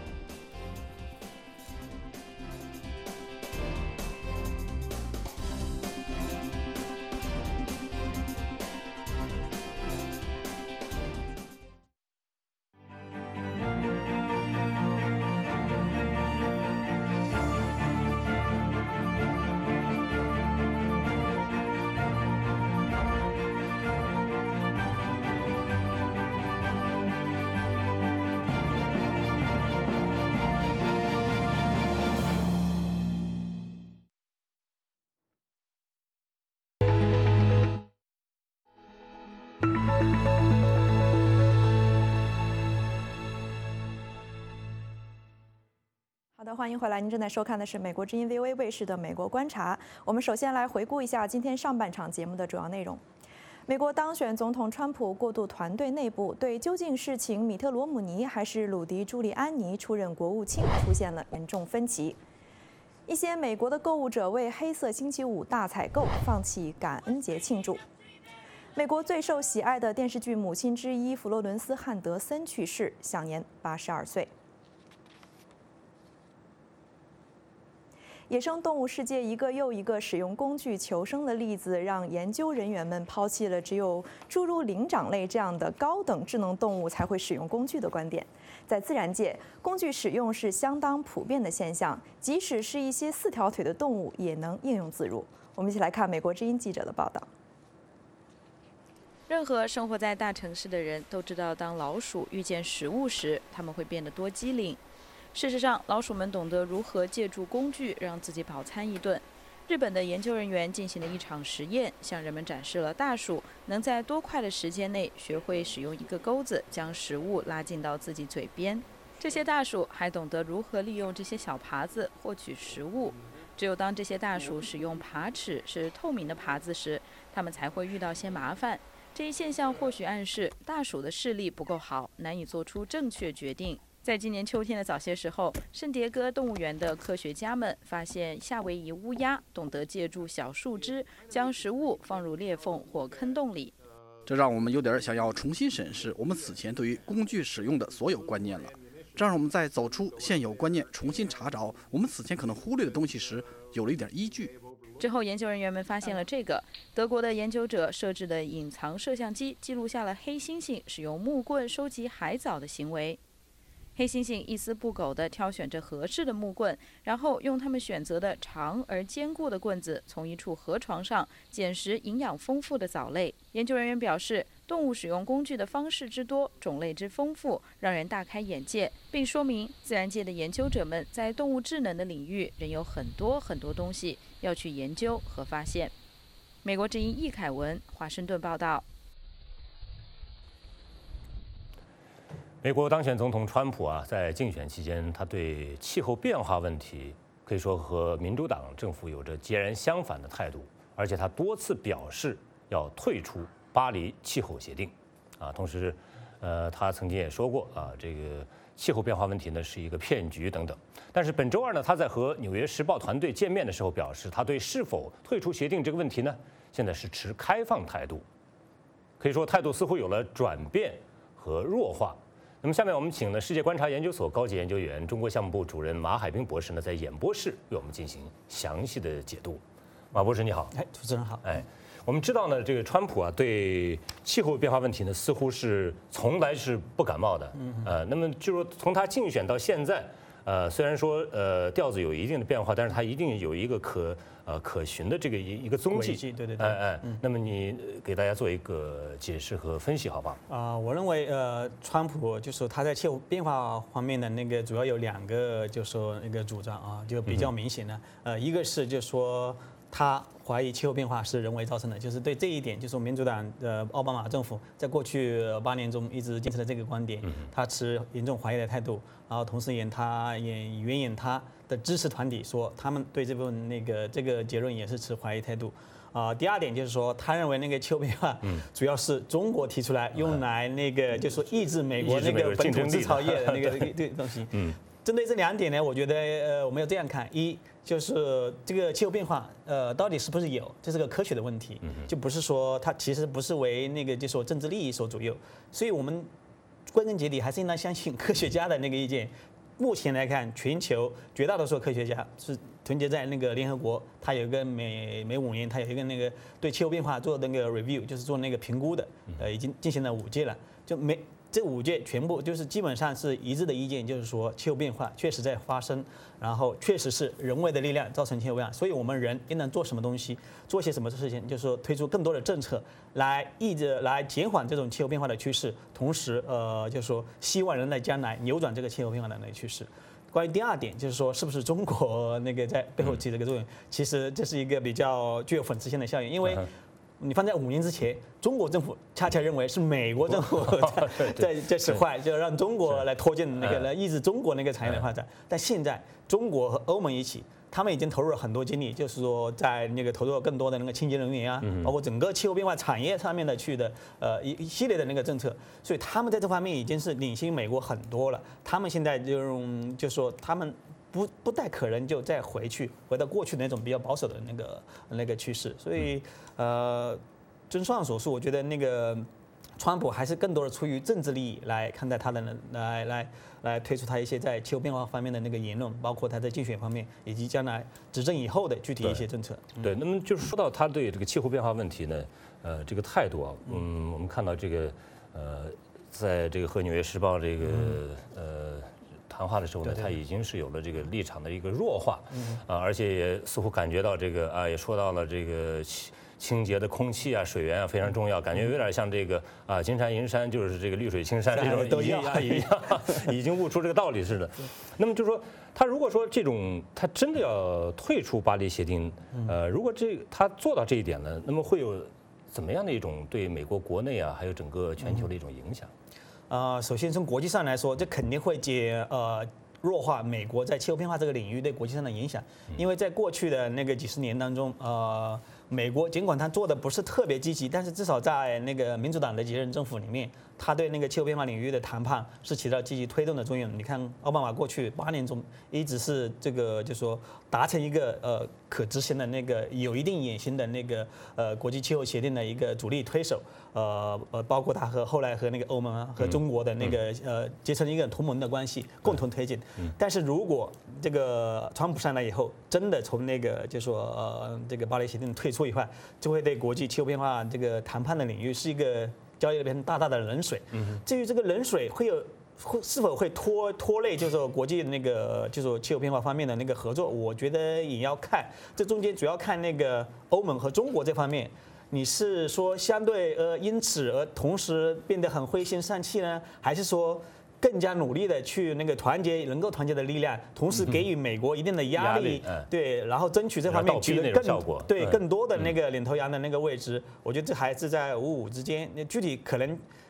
B: 好的，欢迎回来。您正在收看的是美国之音 V O A 卫视的《美国观察》。我们首先来回顾一下今天上半场节目的主要内容。美国当选总统川普过渡团队内部对究竟是请米特罗姆尼还是鲁迪朱利安尼出任国务卿出现了严重分歧。一些美国的购物者为黑色星期五大采购放弃感恩节庆祝。美国最受喜爱的电视剧母亲之一弗洛伦斯·汉德森去世，享年八十二岁。野生动物世界一个又一个使用工具求生的例子，让研究人员们抛弃了只有诸如灵长类这样的高等智能动物才会使用工具的观点。在自然界，工具使用是相当普遍的现象，即使是一些四条腿的动物也能应用自如。我们一起来看美国之音记者的报道。
I: 任何生活在大城市的人都知道，当老鼠遇见食物时，它们会变得多机灵。事实上，老鼠们懂得如何借助工具让自己饱餐一顿。日本的研究人员进行了一场实验，向人们展示了大鼠能在多快的时间内学会使用一个钩子将食物拉进到自己嘴边。这些大鼠还懂得如何利用这些小耙子获取食物。只有当这些大鼠使用爬齿是透明的耙子时，它们才会遇到些麻烦。这一现象或许暗示大鼠的视力不够好，难以做出正确决定。在今年秋天的早些时候，圣迭戈动物园的科学家们发现夏威夷乌鸦懂得借助小树枝将食物放入裂缝或坑洞里。
J: 这让我们有点想要重新审视我们此前对于工具使用的所有观念了。这让我们在走出现有观念，重新查找我们此前可能忽略的东西时，有了一点依据。
I: 之后，研究人员们发现了这个。德国的研究者设置的隐藏摄像机记录下了黑猩猩使用木棍收集海藻的行为。黑猩猩一丝不苟地挑选着合适的木棍，然后用他们选择的长而坚固的棍子从一处河床上捡拾营养丰富的藻类。研究人员表示，动物使用工具的方式之多，种类之丰富，让人大开眼界，并说明自然界的研究者们在动物智能的领域仍有很多很多东西要去研究和发现。美国之音易凯文，华盛顿报道。
A: 美国当选总统川普啊，在竞选期间，他对气候变化问题可以说和民主党政府有着截然相反的态度，而且他多次表示要退出巴黎气候协定，啊，同时，呃，他曾经也说过啊，这个气候变化问题呢是一个骗局等等。但是本周二呢，他在和《纽约时报》团队见面的时候表示，他对是否退出协定这个问题呢，现在是持开放态度，可以说态度似乎有了转变和弱化。那么下面我们请了世界观察研究所高级研究员、中国项目部主任马海兵博士呢，在演播室为我们进行详细的解读。马博士你好。
K: 哎，主持人好。
A: 哎，我们知道呢，这个川普啊，对气候变化问题呢，似乎是从来是不感冒的。嗯。呃，那么就是说，从他竞选到现在，呃，虽然说呃调子有一定的变化，但是他一定有一个可呃可循的这个一一个踪迹。
K: 对对对。
A: 哎哎，嗯、那么你给大家做一个解释和分析，好不好？
K: 啊、呃，我认为呃，川普就是他在气候变化方面的那个主要有两个，就是说那个主张啊，就比较明显的。嗯、呃，一个是就是说他怀疑气候变化是人为造成的，就是对这一点，就是民主党的奥巴马政府在过去八年中一直坚持的这个观点，他持严重怀疑的态度。然后同时也他也援引他的支持团体说，他们对这部分那个这个结论也是持怀疑态度。啊、呃，第二点就是说，他认为那个气候变化主要是中国提出来，用来那个就是说抑制美国那个本土制造业的那个这个东西。嗯。针对这两点呢，我觉得呃，我们要这样看：一就是这个气候变化，呃，到底是不是有，这是个科学的问题，就不是说它其实不是为那个就是说政治利益所左右。所以我们归根结底还是应当相信科学家的那个意见。目前来看，全球绝大多数科学家是团结在那个联合国，它有一个每每五年，它有一个那个对气候变化做那个 review， 就是做那个评估的，呃，已经进行了五届了，就每。这五届全部就是基本上是一致的意见，就是说气候变化确实在发生，然后确实是人为的力量造成气候变化，所以我们人应当做什么东西，做些什么事情，就是说推出更多的政策来抑制、来减缓这种气候变化的趋势，同时呃，就是说希望人在将来扭转这个气候变化的那个趋势。关于第二点，就是说是不是中国那个在背后起这个作用，其实这是一个比较具有讽刺性的效应，因为。你放在五年之前，中国政府恰恰认为是美国政府在在在使坏，就让中国来拖进那个来抑制中国那个产业的发展。但现在中国和欧盟一起，他们已经投入了很多精力，就是说在那个投入了更多的那个清洁能源啊，包括整个气候变化产业上面的去的呃一一系列的那个政策，所以他们在这方面已经是领先美国很多了。他们现在就用就说他们。不不太可能就再回去回到过去那种比较保守的那个那个趋势，所以呃，综上所述，我觉得那个川普还是更多的出于政治利益来看待他的来来来推出他一些在气候变化方面的那个言论，包括他在竞选方面以及将来执政以后的具体一些政策。
A: 对，那么就是说到他对这个气候变化问题呢，呃，这个态度啊，嗯，我们看到这个呃，在这个和《纽约时报》这个呃。谈话的时候呢，他已经是有了这个立场的一个弱化，啊，而且也似乎感觉到这个啊，也说到了这个清清洁的空气啊、水源啊非常重要，感觉有点像这个啊金山银山就是这个绿水青山这种都一样一样，已经悟出这个道理似的。那么就说他如果说这种他真的要退出巴黎协定，呃，如果这他做到这一点呢，那么会有怎么样的一种对美国国内啊，还有整个全球的一种影响？
K: 呃，首先从国际上来说，这肯定会解呃弱化美国在气候变化这个领域对国际上的影响，因为在过去的那个几十年当中，呃，美国尽管他做的不是特别积极，但是至少在那个民主党的几任政府里面，他对那个气候变化领域的谈判是起到积极推动的作用。你看奥巴马过去八年中一直是这个就说达成一个呃可执行的那个有一定野心的那个呃国际气候协定的一个主力推手。呃呃，包括他和后来和那个欧盟啊和中国的那个呃结成一个同盟的关系，共同推进。但是如果这个川普上来以后，真的从那个就说呃这个巴黎协定退出以外，就会对国际气候变化这个谈判的领域是一个浇一盆大大的冷水。至于这个冷水会有会是否会拖拖累，就是说国际那个就是说气候变化方面的那个合作，我觉得也要看这中间主要看那个欧盟和中国这方面。你是说相对呃因此而同时变得很灰心丧气呢，还是说更加努力的去那个团结能够团结的力量，同时给予美国一定的压力，对，然后争取这方面取得更对更多的那个领头羊的那个位置？我觉得这还是在五五之间，具体可能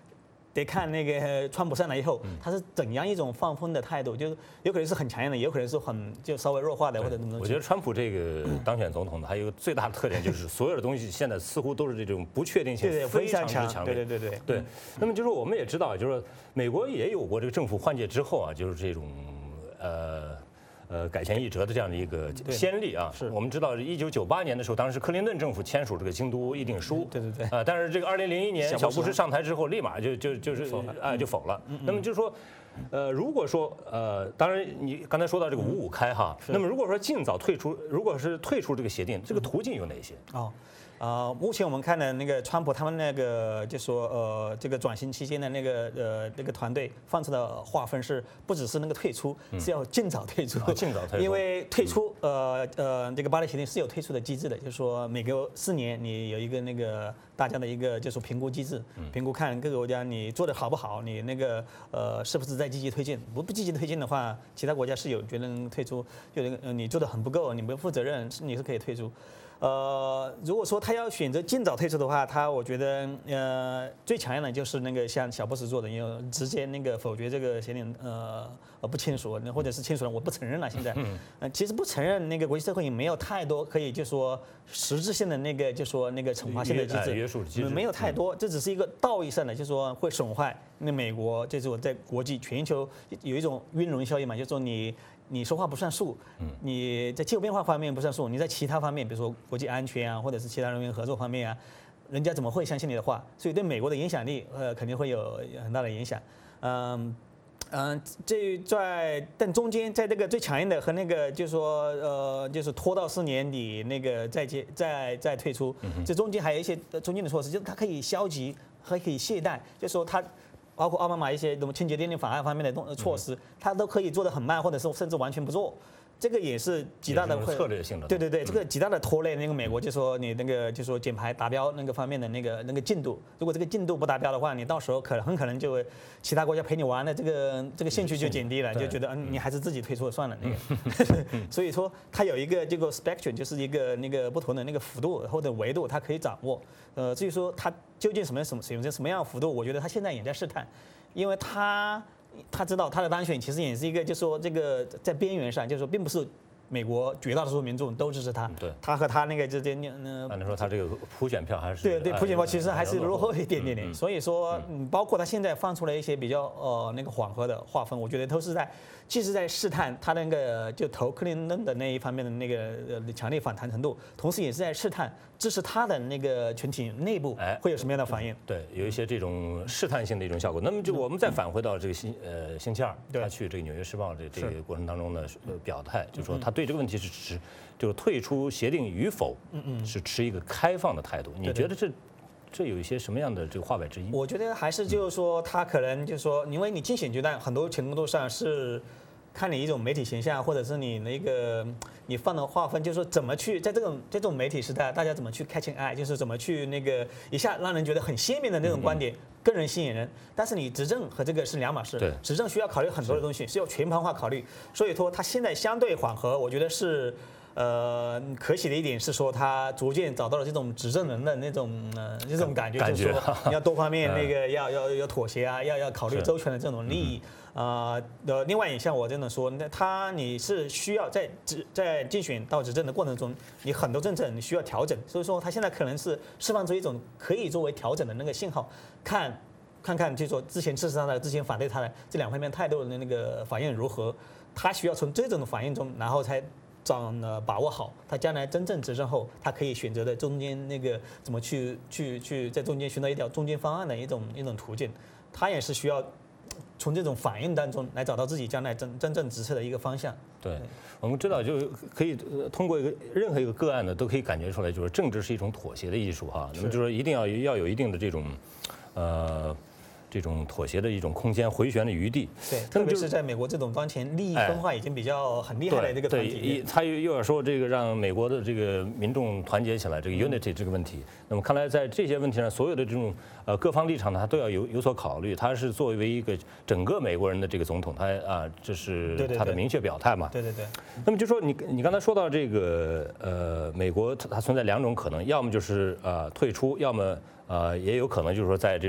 K: 得看那个川普上来以后，他是怎样一种放风的态度，就是有可能是很强硬的，也有可能是很就稍微弱化的或者怎么。
A: 我觉得川普这个当选总统的还有一个最大的特点就是所有的东西现在似乎都是这种不确定性非常之强烈。
K: 对对对对
A: 对。那么就是我们也知道，就是说美国也有过这个政府换届之后啊，就是这种呃。呃，改弦易辙的这样的一个先例啊，
K: 是
A: 我们知道，一九九八年的时候，当时克林顿政府签署这个京都议定书，
K: 对对对，
A: 啊，但是这个二零零一年小布什上台之后，立马就就就是啊就否了。那么就是说，呃，如果说呃，当然你刚才说到这个五五开哈，那么如果说尽早退出，如果是退出这个协定，这个途径有哪些？
K: 哦。啊，目前我们看的那个川普他们那个就说呃，这个转型期间的那个呃那个团队放出的划分是不只是那个退出，是要尽早退出，
A: 尽早退出，
K: 因为退出呃呃这个巴黎协定是有退出的机制的，就是说每隔四年你有一个那个大家的一个就是评估机制，评估看各个国家你做的好不好，你那个呃是不是在积极推进，不不积极推进的话，其他国家是有觉得退出，有人呃你做的很不够，你不负责任，你是可以退出。呃，如果说他要选择尽早退出的话，他我觉得呃最强硬的就是那个像小布什做的，因为直接那个否决这个协定，呃呃不签署，或者是签署了我不承认了。现在，呃其实不承认那个国际社会也没有太多可以就说实质性的那个就说那个惩罚性的机制，
A: 约束机制
K: 没有太多，这只是一个道义上的，就说会损坏那美国这种在国际全球有一种晕轮效应嘛，就是说你。你说话不算数，你在气候变化方面不算数，你在其他方面，比如说国际安全啊，或者是其他人员合作方面啊，人家怎么会相信你的话？所以对美国的影响力，呃，肯定会有很大的影响。嗯嗯，这在但中间在这个最强硬的和那个就是说呃，就是拖到四年底那个再接再再退出，这中间还有一些中间的措施，就是它可以消极，还可以懈怠，就是说它。包括奥巴马一些什么清洁电力法案方面的动措施，它都可以做得很慢，或者是甚至完全不做。这个也是极大的
A: 策略性的。
K: 对对对，这个极大的拖累那个美国，就说你那个就说减排达标那个方面的那个那个进度，如果这个进度不达标的话，你到时候可能很可能就其他国家陪你玩的这个这个兴趣就减低了，就觉得嗯你还是自己退出算了那个。所以说它有一个这个 spectrum， 就是一个那个不同的那个幅度或者维度，它可以掌握。呃，至于说它究竟什么什么使用什么样的幅度，我觉得它现在也在试探，因为它。他知道他的当选其实也是一个，就是说这个在边缘上，就是说并不是美国绝大多数民众都支持他，
A: 对，
K: 他和他那个之间，那
A: 按理说他这个普选票还是
K: 对对普选票其实还是落后一点点点，所以说嗯，包括他现在放出了一些比较呃那个缓和的划分，我觉得都是在既是在试探他那个就投克林顿的那一方面的那个呃强烈反弹程度，同时也是在试探支持他的那个群体内部会有什么样的反应。
A: 对，有一些这种试探性的一种效果。那么就我们再返回到这个星呃星期二，他去这个《纽约时报》这这个过程当中呢，呃表态，就说他对这个问题是持就退出协定与否，嗯嗯，是持一个开放的态度。你觉得这？这有一些什么样的这个话外之意？
K: 我觉得还是就是说，他可能就是说，因为你竞选阶段很多程度上是看你一种媒体形象，或者是你那个你放的划分，就是说怎么去在这种这种媒体时代，大家怎么去 catching eye，就是怎么去那个一下让人觉得很鲜明的那种观点，更人吸引人。但是你执政和这个是两码事，
A: 对，
K: 执政需要考虑很多的东西，是要全盘化考虑。所以说，它现在相对缓和，我觉得是。呃，可喜的一点是说，他逐渐找到了这种执政人的那种呃这种感觉，就是说你要多方面那个要要要妥协啊，要要考虑周全的这种利益啊。呃，另外也像我这样说，那他你是需要在执在竞选到执政的过程中，你很多政策你需要调整，所以说他现在可能是释放出一种可以作为调整的那个信号，看看看就是说之前支持他的、之前反对他的这两方面态度的那个反应如何，他需要从这种反应中，然后才。掌呃把握好，他将来真正执政后，他可以选择的中间那个怎么去去去在中间寻找一条中间方案的一种一种途径，他也是需要从这种反应当中来找到自己将来真真正执策的一个方向。
A: 对，我们知道就可以通过一个任何一个个案呢，都可以感觉出来，就是政治是一种妥协的艺术哈。那么就是说一定要要有一定的这种呃。这种妥协的一种空间、回旋的余地，
K: 对，特别是在美国这种当前利益分化已经比较很厉害的这个团体，
A: 对，他又又要说这个让美国的这个民众团结起来，这个 unity 这个问题，那么看来在这些问题上，所有的这种呃各方立场呢，他都要有有所考虑。他是作为一个整个美国人的这个总统，他啊，这是他的明确表态嘛。
K: 对对对。
A: 那么就说你你刚才说到这个呃，美国它存在两种可能，要么就是呃退出，要么。呃，也有可能就是说，在这种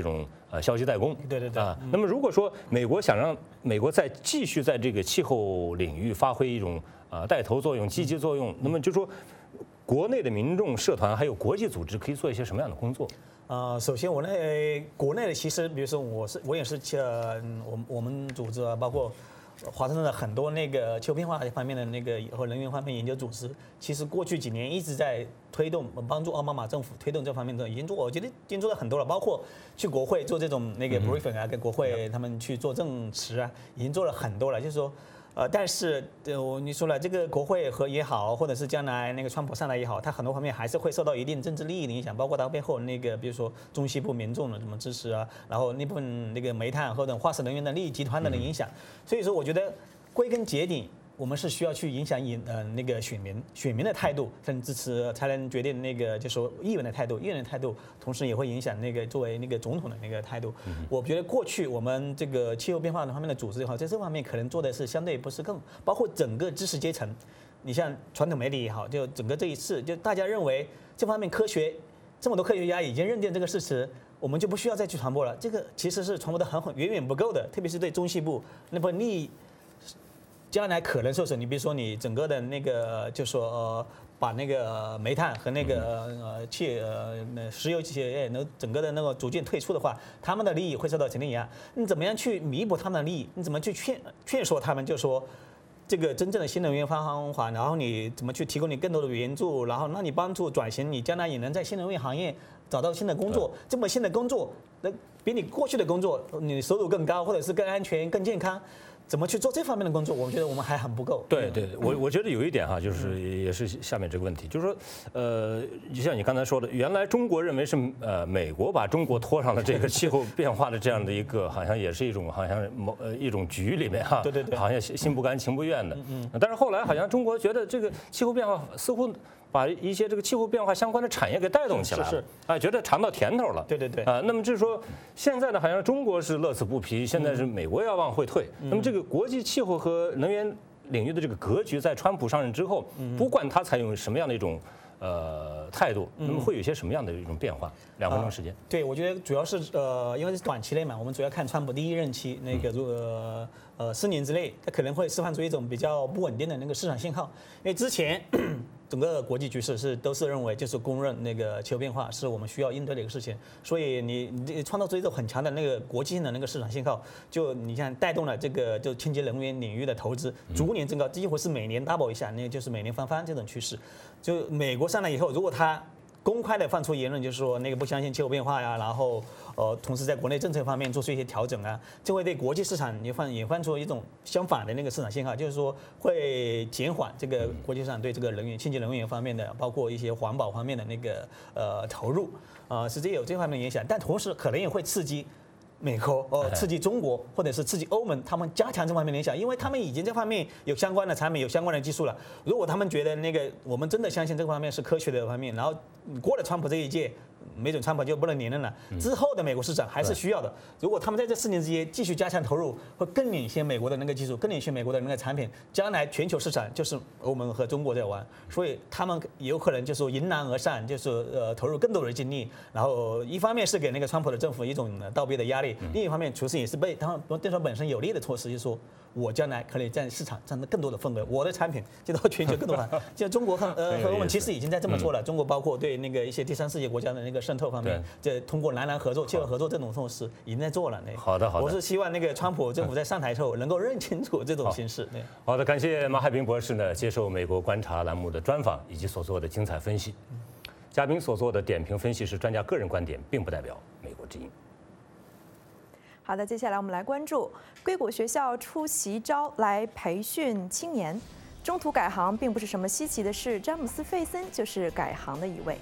A: 呃消极怠工。
K: 对对对。
A: 啊，那么如果说美国想让美国再继续在这个气候领域发挥一种啊带头作用、积极作用，那么就说国内的民众社团还有国际组织可以做一些什么样的工作？
K: 呃，首先我那国内的其实，比如说我是我也是呃，我我们组织啊，包括华盛顿的很多那个气候变化方面的那个和能源方面研究组织，其实过去几年一直在推动帮助奥巴马政府推动这方面的，已经做，我觉得已经做了很多了，包括去国会做这种那个 briefing 啊，跟国会他们去做证词啊，已经做了很多了，就是说。呃，但是呃，我你说了，这个国会和也好，或者是将来那个川普上来也好，他很多方面还是会受到一定政治利益的影响，包括他背后那个，比如说中西部民众的什么支持啊，然后那部分那个煤炭或者化石能源的利益集团的影响，所以说我觉得归根结底。我们是需要去影响引呃那个选民选民的态度，才能支持，才能决定那个就是说议员的态度，议员的态度，同时也会影响那个作为那个总统的那个态度。我觉得过去我们这个气候变化方面的组织也好，在这方面可能做的是相对不是更，包括整个知识阶层，你像传统媒体也好，就整个这一次，就大家认为这方面科学这么多科学家已经认定这个事实。我们就不需要再去传播了，这个其实是传播的很很远远不够的，特别是对中西部那部分利益。将来可能受损，你比如说你整个的那个，就说呃，把那个煤炭和那个呃气呃那石油企业能整个的那个逐渐退出的话，他们的利益会受到肯定影响。你怎么样去弥补他们的利益？你怎么去劝劝说他们？就说这个真正的新能源方法，然后你怎么去提供你更多的援助，然后让你帮助转型，你将来也能在新能源行业找到新的工作。这么新的工作，那比你过去的工作，你收入更高，或者是更安全、更健康。怎么去做这方面的工作？我觉得我们还很不够。
A: 对对，我我觉得有一点哈，就是也是下面这个问题，就是说，呃，就像你刚才说的，原来中国认为是呃美国把中国拖上了这个气候变化的这样的一个，好像也是一种好像某呃一种局里面哈，
K: 对对对，
A: 好像心不甘情不愿的。嗯嗯。但是后来好像中国觉得这个气候变化似乎。把一些这个气候变化相关的产业给带动起来了，是啊，觉得尝到甜头了。
K: 对对对。
A: 啊，那么就是说，现在呢，好像中国是乐此不疲，现在是美国要往后退。那么这个国际气候和能源领域的这个格局，在川普上任之后，不管他采用什么样的一种呃态度，那么会有一些什么样的一种变化？两分钟时间。
K: 对，我觉得主要是呃，因为是短期内嘛，我们主要看川普第一任期那个如果呃四年之内，它可能会释放出一种比较不稳定的那个市场信号，因为之前。整个国际局势是都是认为就是公认那个气候变化是我们需要应对的一个事情，所以你你创造出一种很强的那个国际性的那个市场信号，就你像带动了这个就清洁能源领域的投资逐年增高，几乎是每年 double 一下，那个就是每年翻番这种趋势。就美国上来以后，如果他公开的放出言论，就是说那个不相信气候变化呀，然后呃，同时在国内政策方面做出一些调整啊，就会对国际市场也放也放出一种相反的那个市场信号，就是说会减缓这个国际市场对这个能源、清洁能源方面的，包括一些环保方面的那个呃投入，呃，实际有这方面的影响，但同时可能也会刺激。美国哦，刺激中国或者是刺激欧盟，他们加强这方面的影响，因为他们已经这方面有相关的产品、有相关的技术了。如果他们觉得那个我们真的相信这方面是科学的方面，然后过了川普这一届，没准川普就不能连任了。之后的美国市场还是需要的。如果他们在这四年之间继续加强投入，会更领先美国的那个技术，更领先美国的那个产品。将来全球市场就是欧盟和中国在玩，所以他们有可能就是迎难而上，就是呃投入更多的精力。然后一方面是给那个川普的政府一种倒逼的压力。另一方面，其实也是被他们对他本身有利的措施，就是说我将来可以在市场占到更多的份额，我的产品就到全球更多。现在中国和呃和我们其实已经在这么做了。中国包括对那个一些第三世界国家的那个渗透方面，这通过南南合作、气候合作这种措施已经在做了。
A: 好的，好的。
K: 我是希望那个川普政府在上台之后能够认清楚这种形势。
A: 好的，感谢马海平博士呢接受美国观察栏目的专访以及所做的精彩分析。嘉宾所做的点评分析是专家个人观点，并不代表美国之音。
B: 好的，接下来我们来关注硅谷学校出奇招来培训青年，中途改行并不是什么稀奇的事。詹姆斯·费森就是改行的一位。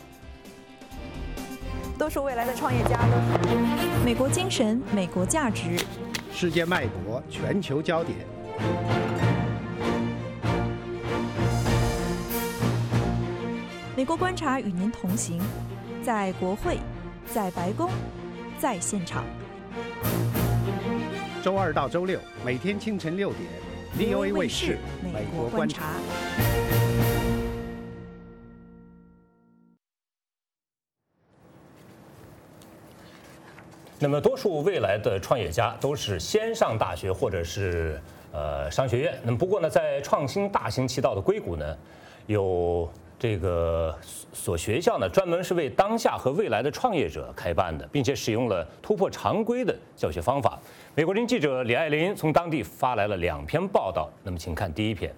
B: 多数未来的创业家都是美国精神、美国价值，
L: 世界脉搏，全球焦点。
B: 美国观察与您同行，在国会，在白宫，在现场。
L: 周二到周六，每天清晨六点 ，V O A 卫视《美国观察》。
A: 那么，多数未来的创业家都是先上大学或者是呃商学院。那么，不过呢，在创新大行其道的硅谷呢，有这个所学校呢，专门是为当下和未来的创业者开办的，并且使用了突破常规的教学方法。美国之音记者李爱琳从当地发来了两篇报道。那么，请看第一篇。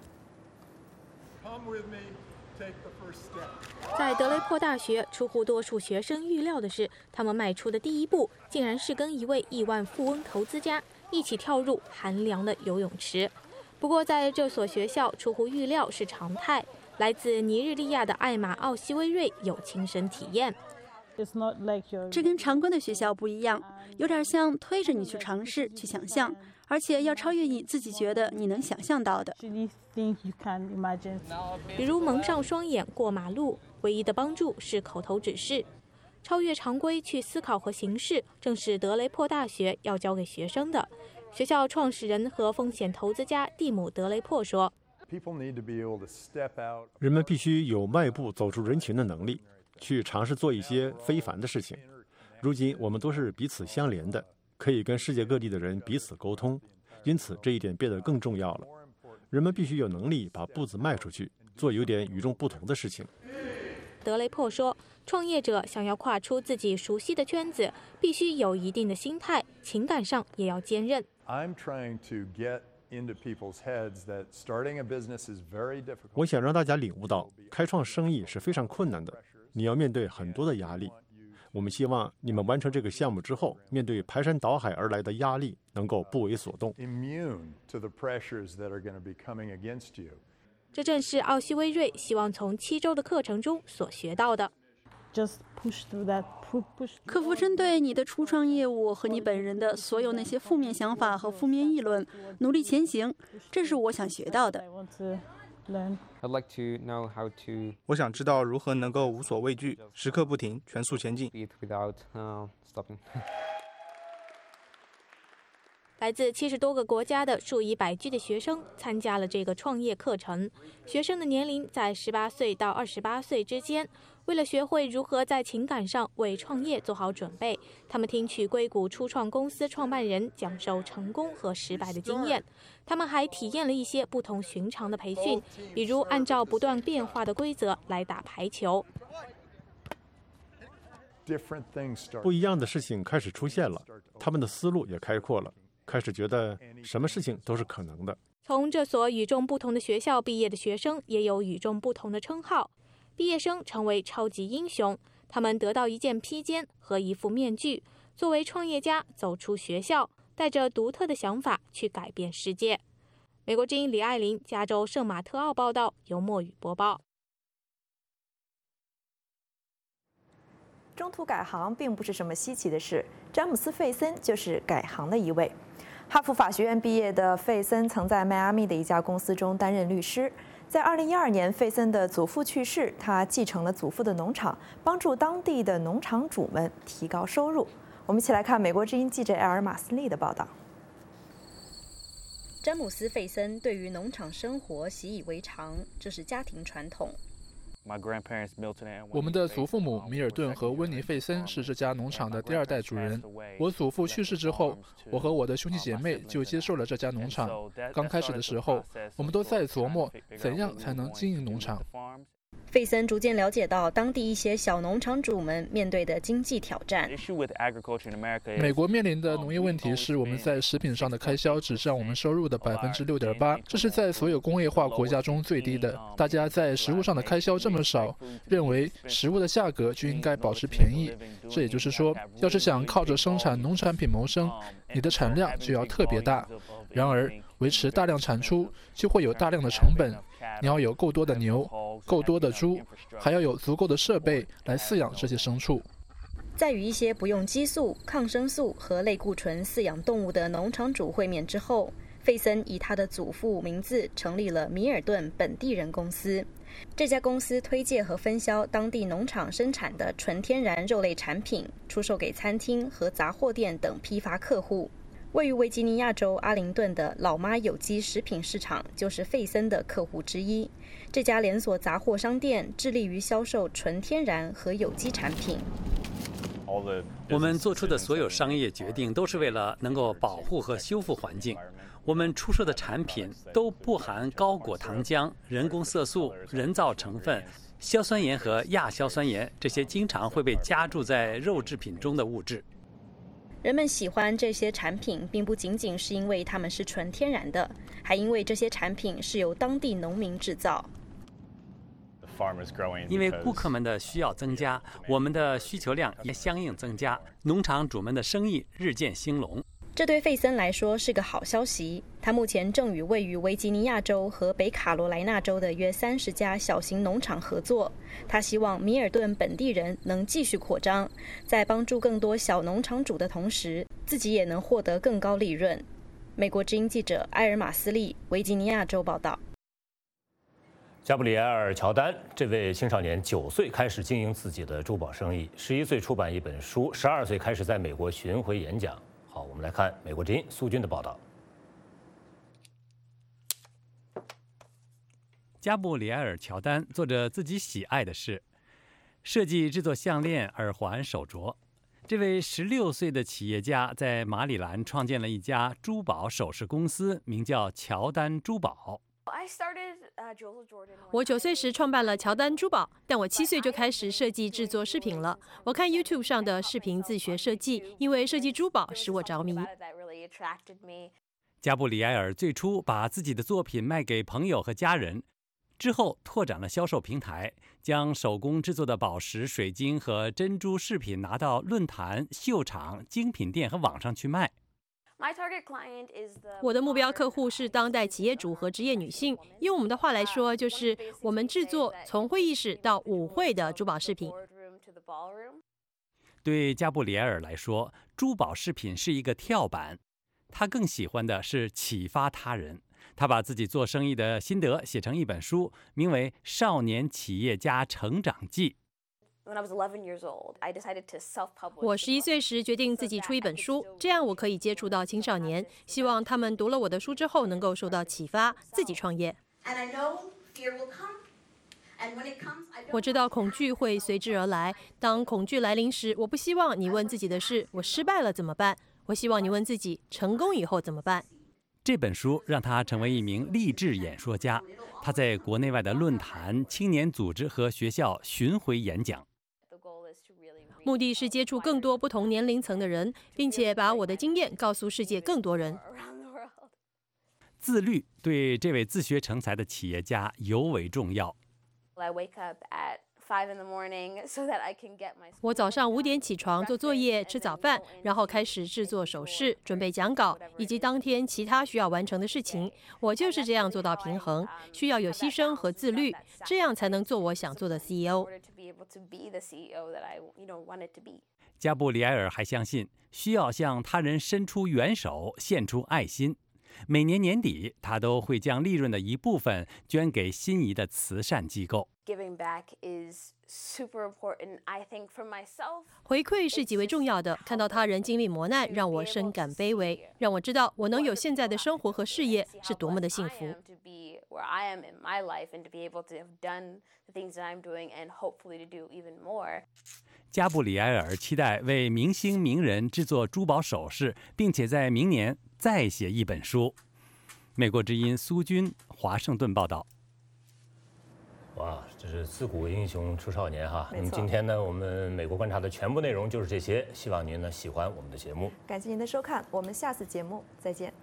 M: 在德雷珀大学，出乎多数学生预料的是，他们迈出的第一步，竟然是跟一位亿万富翁投资家一起跳入寒凉的游泳池。不过，在这所学校，出乎预料是常态。来自尼日利亚的艾玛·奥西威瑞有亲身体验。
N: 这跟常规的学校不一样，有点像推着你去尝试、去想象，而且要超越你自己觉得你能想象到的。
M: 比如蒙上双眼过马路，唯一的帮助是口头指示。超越常规去思考和行事，正是德雷珀大学要教给学生的。学校创始人和风险投资家蒂姆·德雷珀说。
O: 人们必须有迈步走出人群的能力，去尝试做一些非凡的事情。如今我们都是彼此相连的，可以跟世界各地的人彼此沟通，因此这一点变得更重要了。人们必须有能力把步子迈出去，做有点与众不同的事情。
M: 德雷珀说，创业者想要跨出自己熟悉的圈子，必须有一定的心态，情感上也要坚韧。
O: 我想让大家领悟到，开创生意是非常困难的，你要面对很多的压力。我们希望你们完成这个项目之后，面对排山倒海而来的压力，能够不为所动。
M: 这正是奥西威瑞希望从七周的课程中所学到的。
N: 克服针对你的初创业务和你本人的所有那些负面想法和负面议论，努力前行，这是我想学到的。
P: 我想知道如何能够无所畏惧，时刻不停，全速前进。
M: 来自七十多个国家的数以百计的学生参加了这个创业课程，学生的年龄在十八岁到二十八岁之间。为了学会如何在情感上为创业做好准备，他们听取硅谷初创公司创办人讲授成功和失败的经验。他们还体验了一些不同寻常的培训，比如按照不断变化的规则来打排球。
O: 不一样的事情开始出现了，他们的思路也开阔了，开始觉得什么事情都是可能的。
M: 从这所与众不同的学校毕业的学生也有与众不同的称号。毕业生成为超级英雄，他们得到一件披肩和一副面具，作为创业家走出学校，带着独特的想法去改变世界。美国之音李爱琳，加州圣马特奥报道，由墨雨播报。
B: 中途改行并不是什么稀奇的事，詹姆斯·费森就是改行的一位。哈佛法学院毕业的费森曾在迈阿密的一家公司中担任律师。在二零一二年，费森的祖父去世，他继承了祖父的农场，帮助当地的农场主们提高收入。我们一起来看美国之音记者艾尔·马斯利的报道。
Q: 詹姆斯·费森对于农场生活习以为常，这是家庭传统。
R: 我们的祖父母米尔顿和温尼·费森是这家农场的第二代主人。我祖父去世之后，我和我的兄弟姐妹就接受了这家农场。刚开始的时候，我们都在琢磨怎样才能经营农场。
Q: 费森逐渐了解到当地一些小农场主们面对的经济挑战。
R: 美国面临的农业问题是我们在食品上的开销只占我们收入的百分之六点八，这是在所有工业化国家中最低的。大家在食物上的开销这么少，认为食物的价格就应该保持便宜。这也就是说，要是想靠着生产农产品谋生，你的产量就要特别大。然而，维持大量产出就会有大量的成本。你要有够多的牛，够多的猪，还要有足够的设备来饲养这些牲畜。
Q: 在与一些不用激素、抗生素和类固醇饲养动物的农场主会面之后，费森以他的祖父名字成立了米尔顿本地人公司。这家公司推介和分销当地农场生产的纯天然肉类产品，出售给餐厅和杂货店等批发客户。位于维吉尼亚州阿灵顿的老妈有机食品市场就是费森的客户之一。这家连锁杂货商店致力于销售纯天然和有机产品。
E: 我们做出的所有商业决定都是为了能够保护和修复环境。我们出售的产品都不含高果糖浆、人工色素、人造成分、硝酸盐和亚硝酸盐这些经常会被加注在肉制品中的物质。
Q: 人们喜欢这些产品，并不仅仅是因为它们是纯天然的，还因为这些产品是由当地农民制造。
E: 因为顾客们的需要增加，我们的需求量也相应增加，农场主们的生意日渐兴隆。
Q: 这对费森来说是个好消息。他目前正与位于维吉尼亚州和北卡罗来纳州的约三十家小型农场合作。他希望米尔顿本地人能继续扩张，在帮助更多小农场主的同时，自己也能获得更高利润。美国之音记者埃尔马斯利，维吉尼亚州报道。
A: 加布里埃尔·乔丹这位青少年九岁开始经营自己的珠宝生意，十一岁出版一本书，十二岁开始在美国巡回演讲。好，我们来看美国之音苏军的报道。
E: 加布里埃尔·乔丹做着自己喜爱的事，设计制作项链、耳环、手镯。这位十六岁的企业家在马里兰创建了一家珠宝首饰公司，名叫乔丹珠宝。
S: 我九岁时创办了乔丹珠宝，但我七岁就开始设计制作饰品了。我看 YouTube 上的视频自学设计，因为设计珠宝使我着迷。
E: 加布里埃尔最初把自己的作品卖给朋友和家人，之后拓展了销售平台，将手工制作的宝石、水晶和珍珠饰品拿到论坛、秀场、精品店和网上去卖。
S: 我的目标客户是当代企业主和职业女性，用我们的话来说，就是我们制作从会议室到舞会的珠宝饰品。
E: 对加布里埃尔来说，珠宝饰品是一个跳板，他更喜欢的是启发他人。他把自己做生意的心得写成一本书，名为《少年企业家成长记》。
S: 我十一岁时决定自己出一本书，这样我可以接触到青少年，希望他们读了我的书之后能够受到启发，自己创业。我知道恐惧会随之而来，当恐惧来临时，我不希望你问自己的是我失败了怎么办，我希望你问自己成功以后怎么办。
E: 这本书让他成为一名励志演说家，他在国内外的论坛、青年组织和学校巡回演讲。
S: 目的是接触更多不同年龄层的人，并且把我的经验告诉世界更多人。
E: 自律对这位自学成才的企业家尤为重要。
S: 我早上五点起床做作业、吃早饭，然后开始制作首饰、准备讲稿以及当天其他需要完成的事情。我就是这样做到平衡，需要有牺牲和自律，这样才能做我想做的 C E O。
E: 加布里埃尔还相信，需要向他人伸出援手，献出爱心。每年年底，他都会将利润的一部分捐给心仪的慈善机构。
S: 回馈是极为重要的，看到他人经历磨难，让我深感卑微，让我知道我能有现在的生活和事业是多么的幸福。
E: 加布里埃尔期待为明星名人制作珠宝首饰，并且在明年再写一本书。美国之音苏军华盛顿报道。
A: 哇，这是自古英雄出少年哈！那么今天呢，我们美国观察的全部内容就是这些，希望您呢喜欢我们的节目。
B: 感谢您的收看，我们下次节目再见。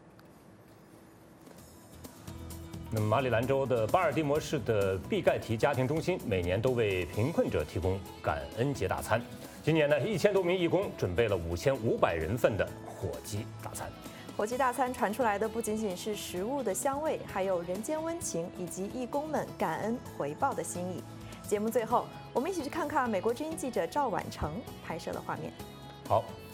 A: 那么马里兰州的巴尔的摩市的毕盖提家庭中心每年都为贫困者提供感恩节大餐。今年呢，一千多名义工准备了五千五百人份的火鸡大餐。
B: 火鸡大餐传出来的不仅仅是食物的香味，还有人间温情以及义工们感恩回报的心意。节目最后，我们一起去看看美国之音记者赵婉成拍摄的画面。
A: 好。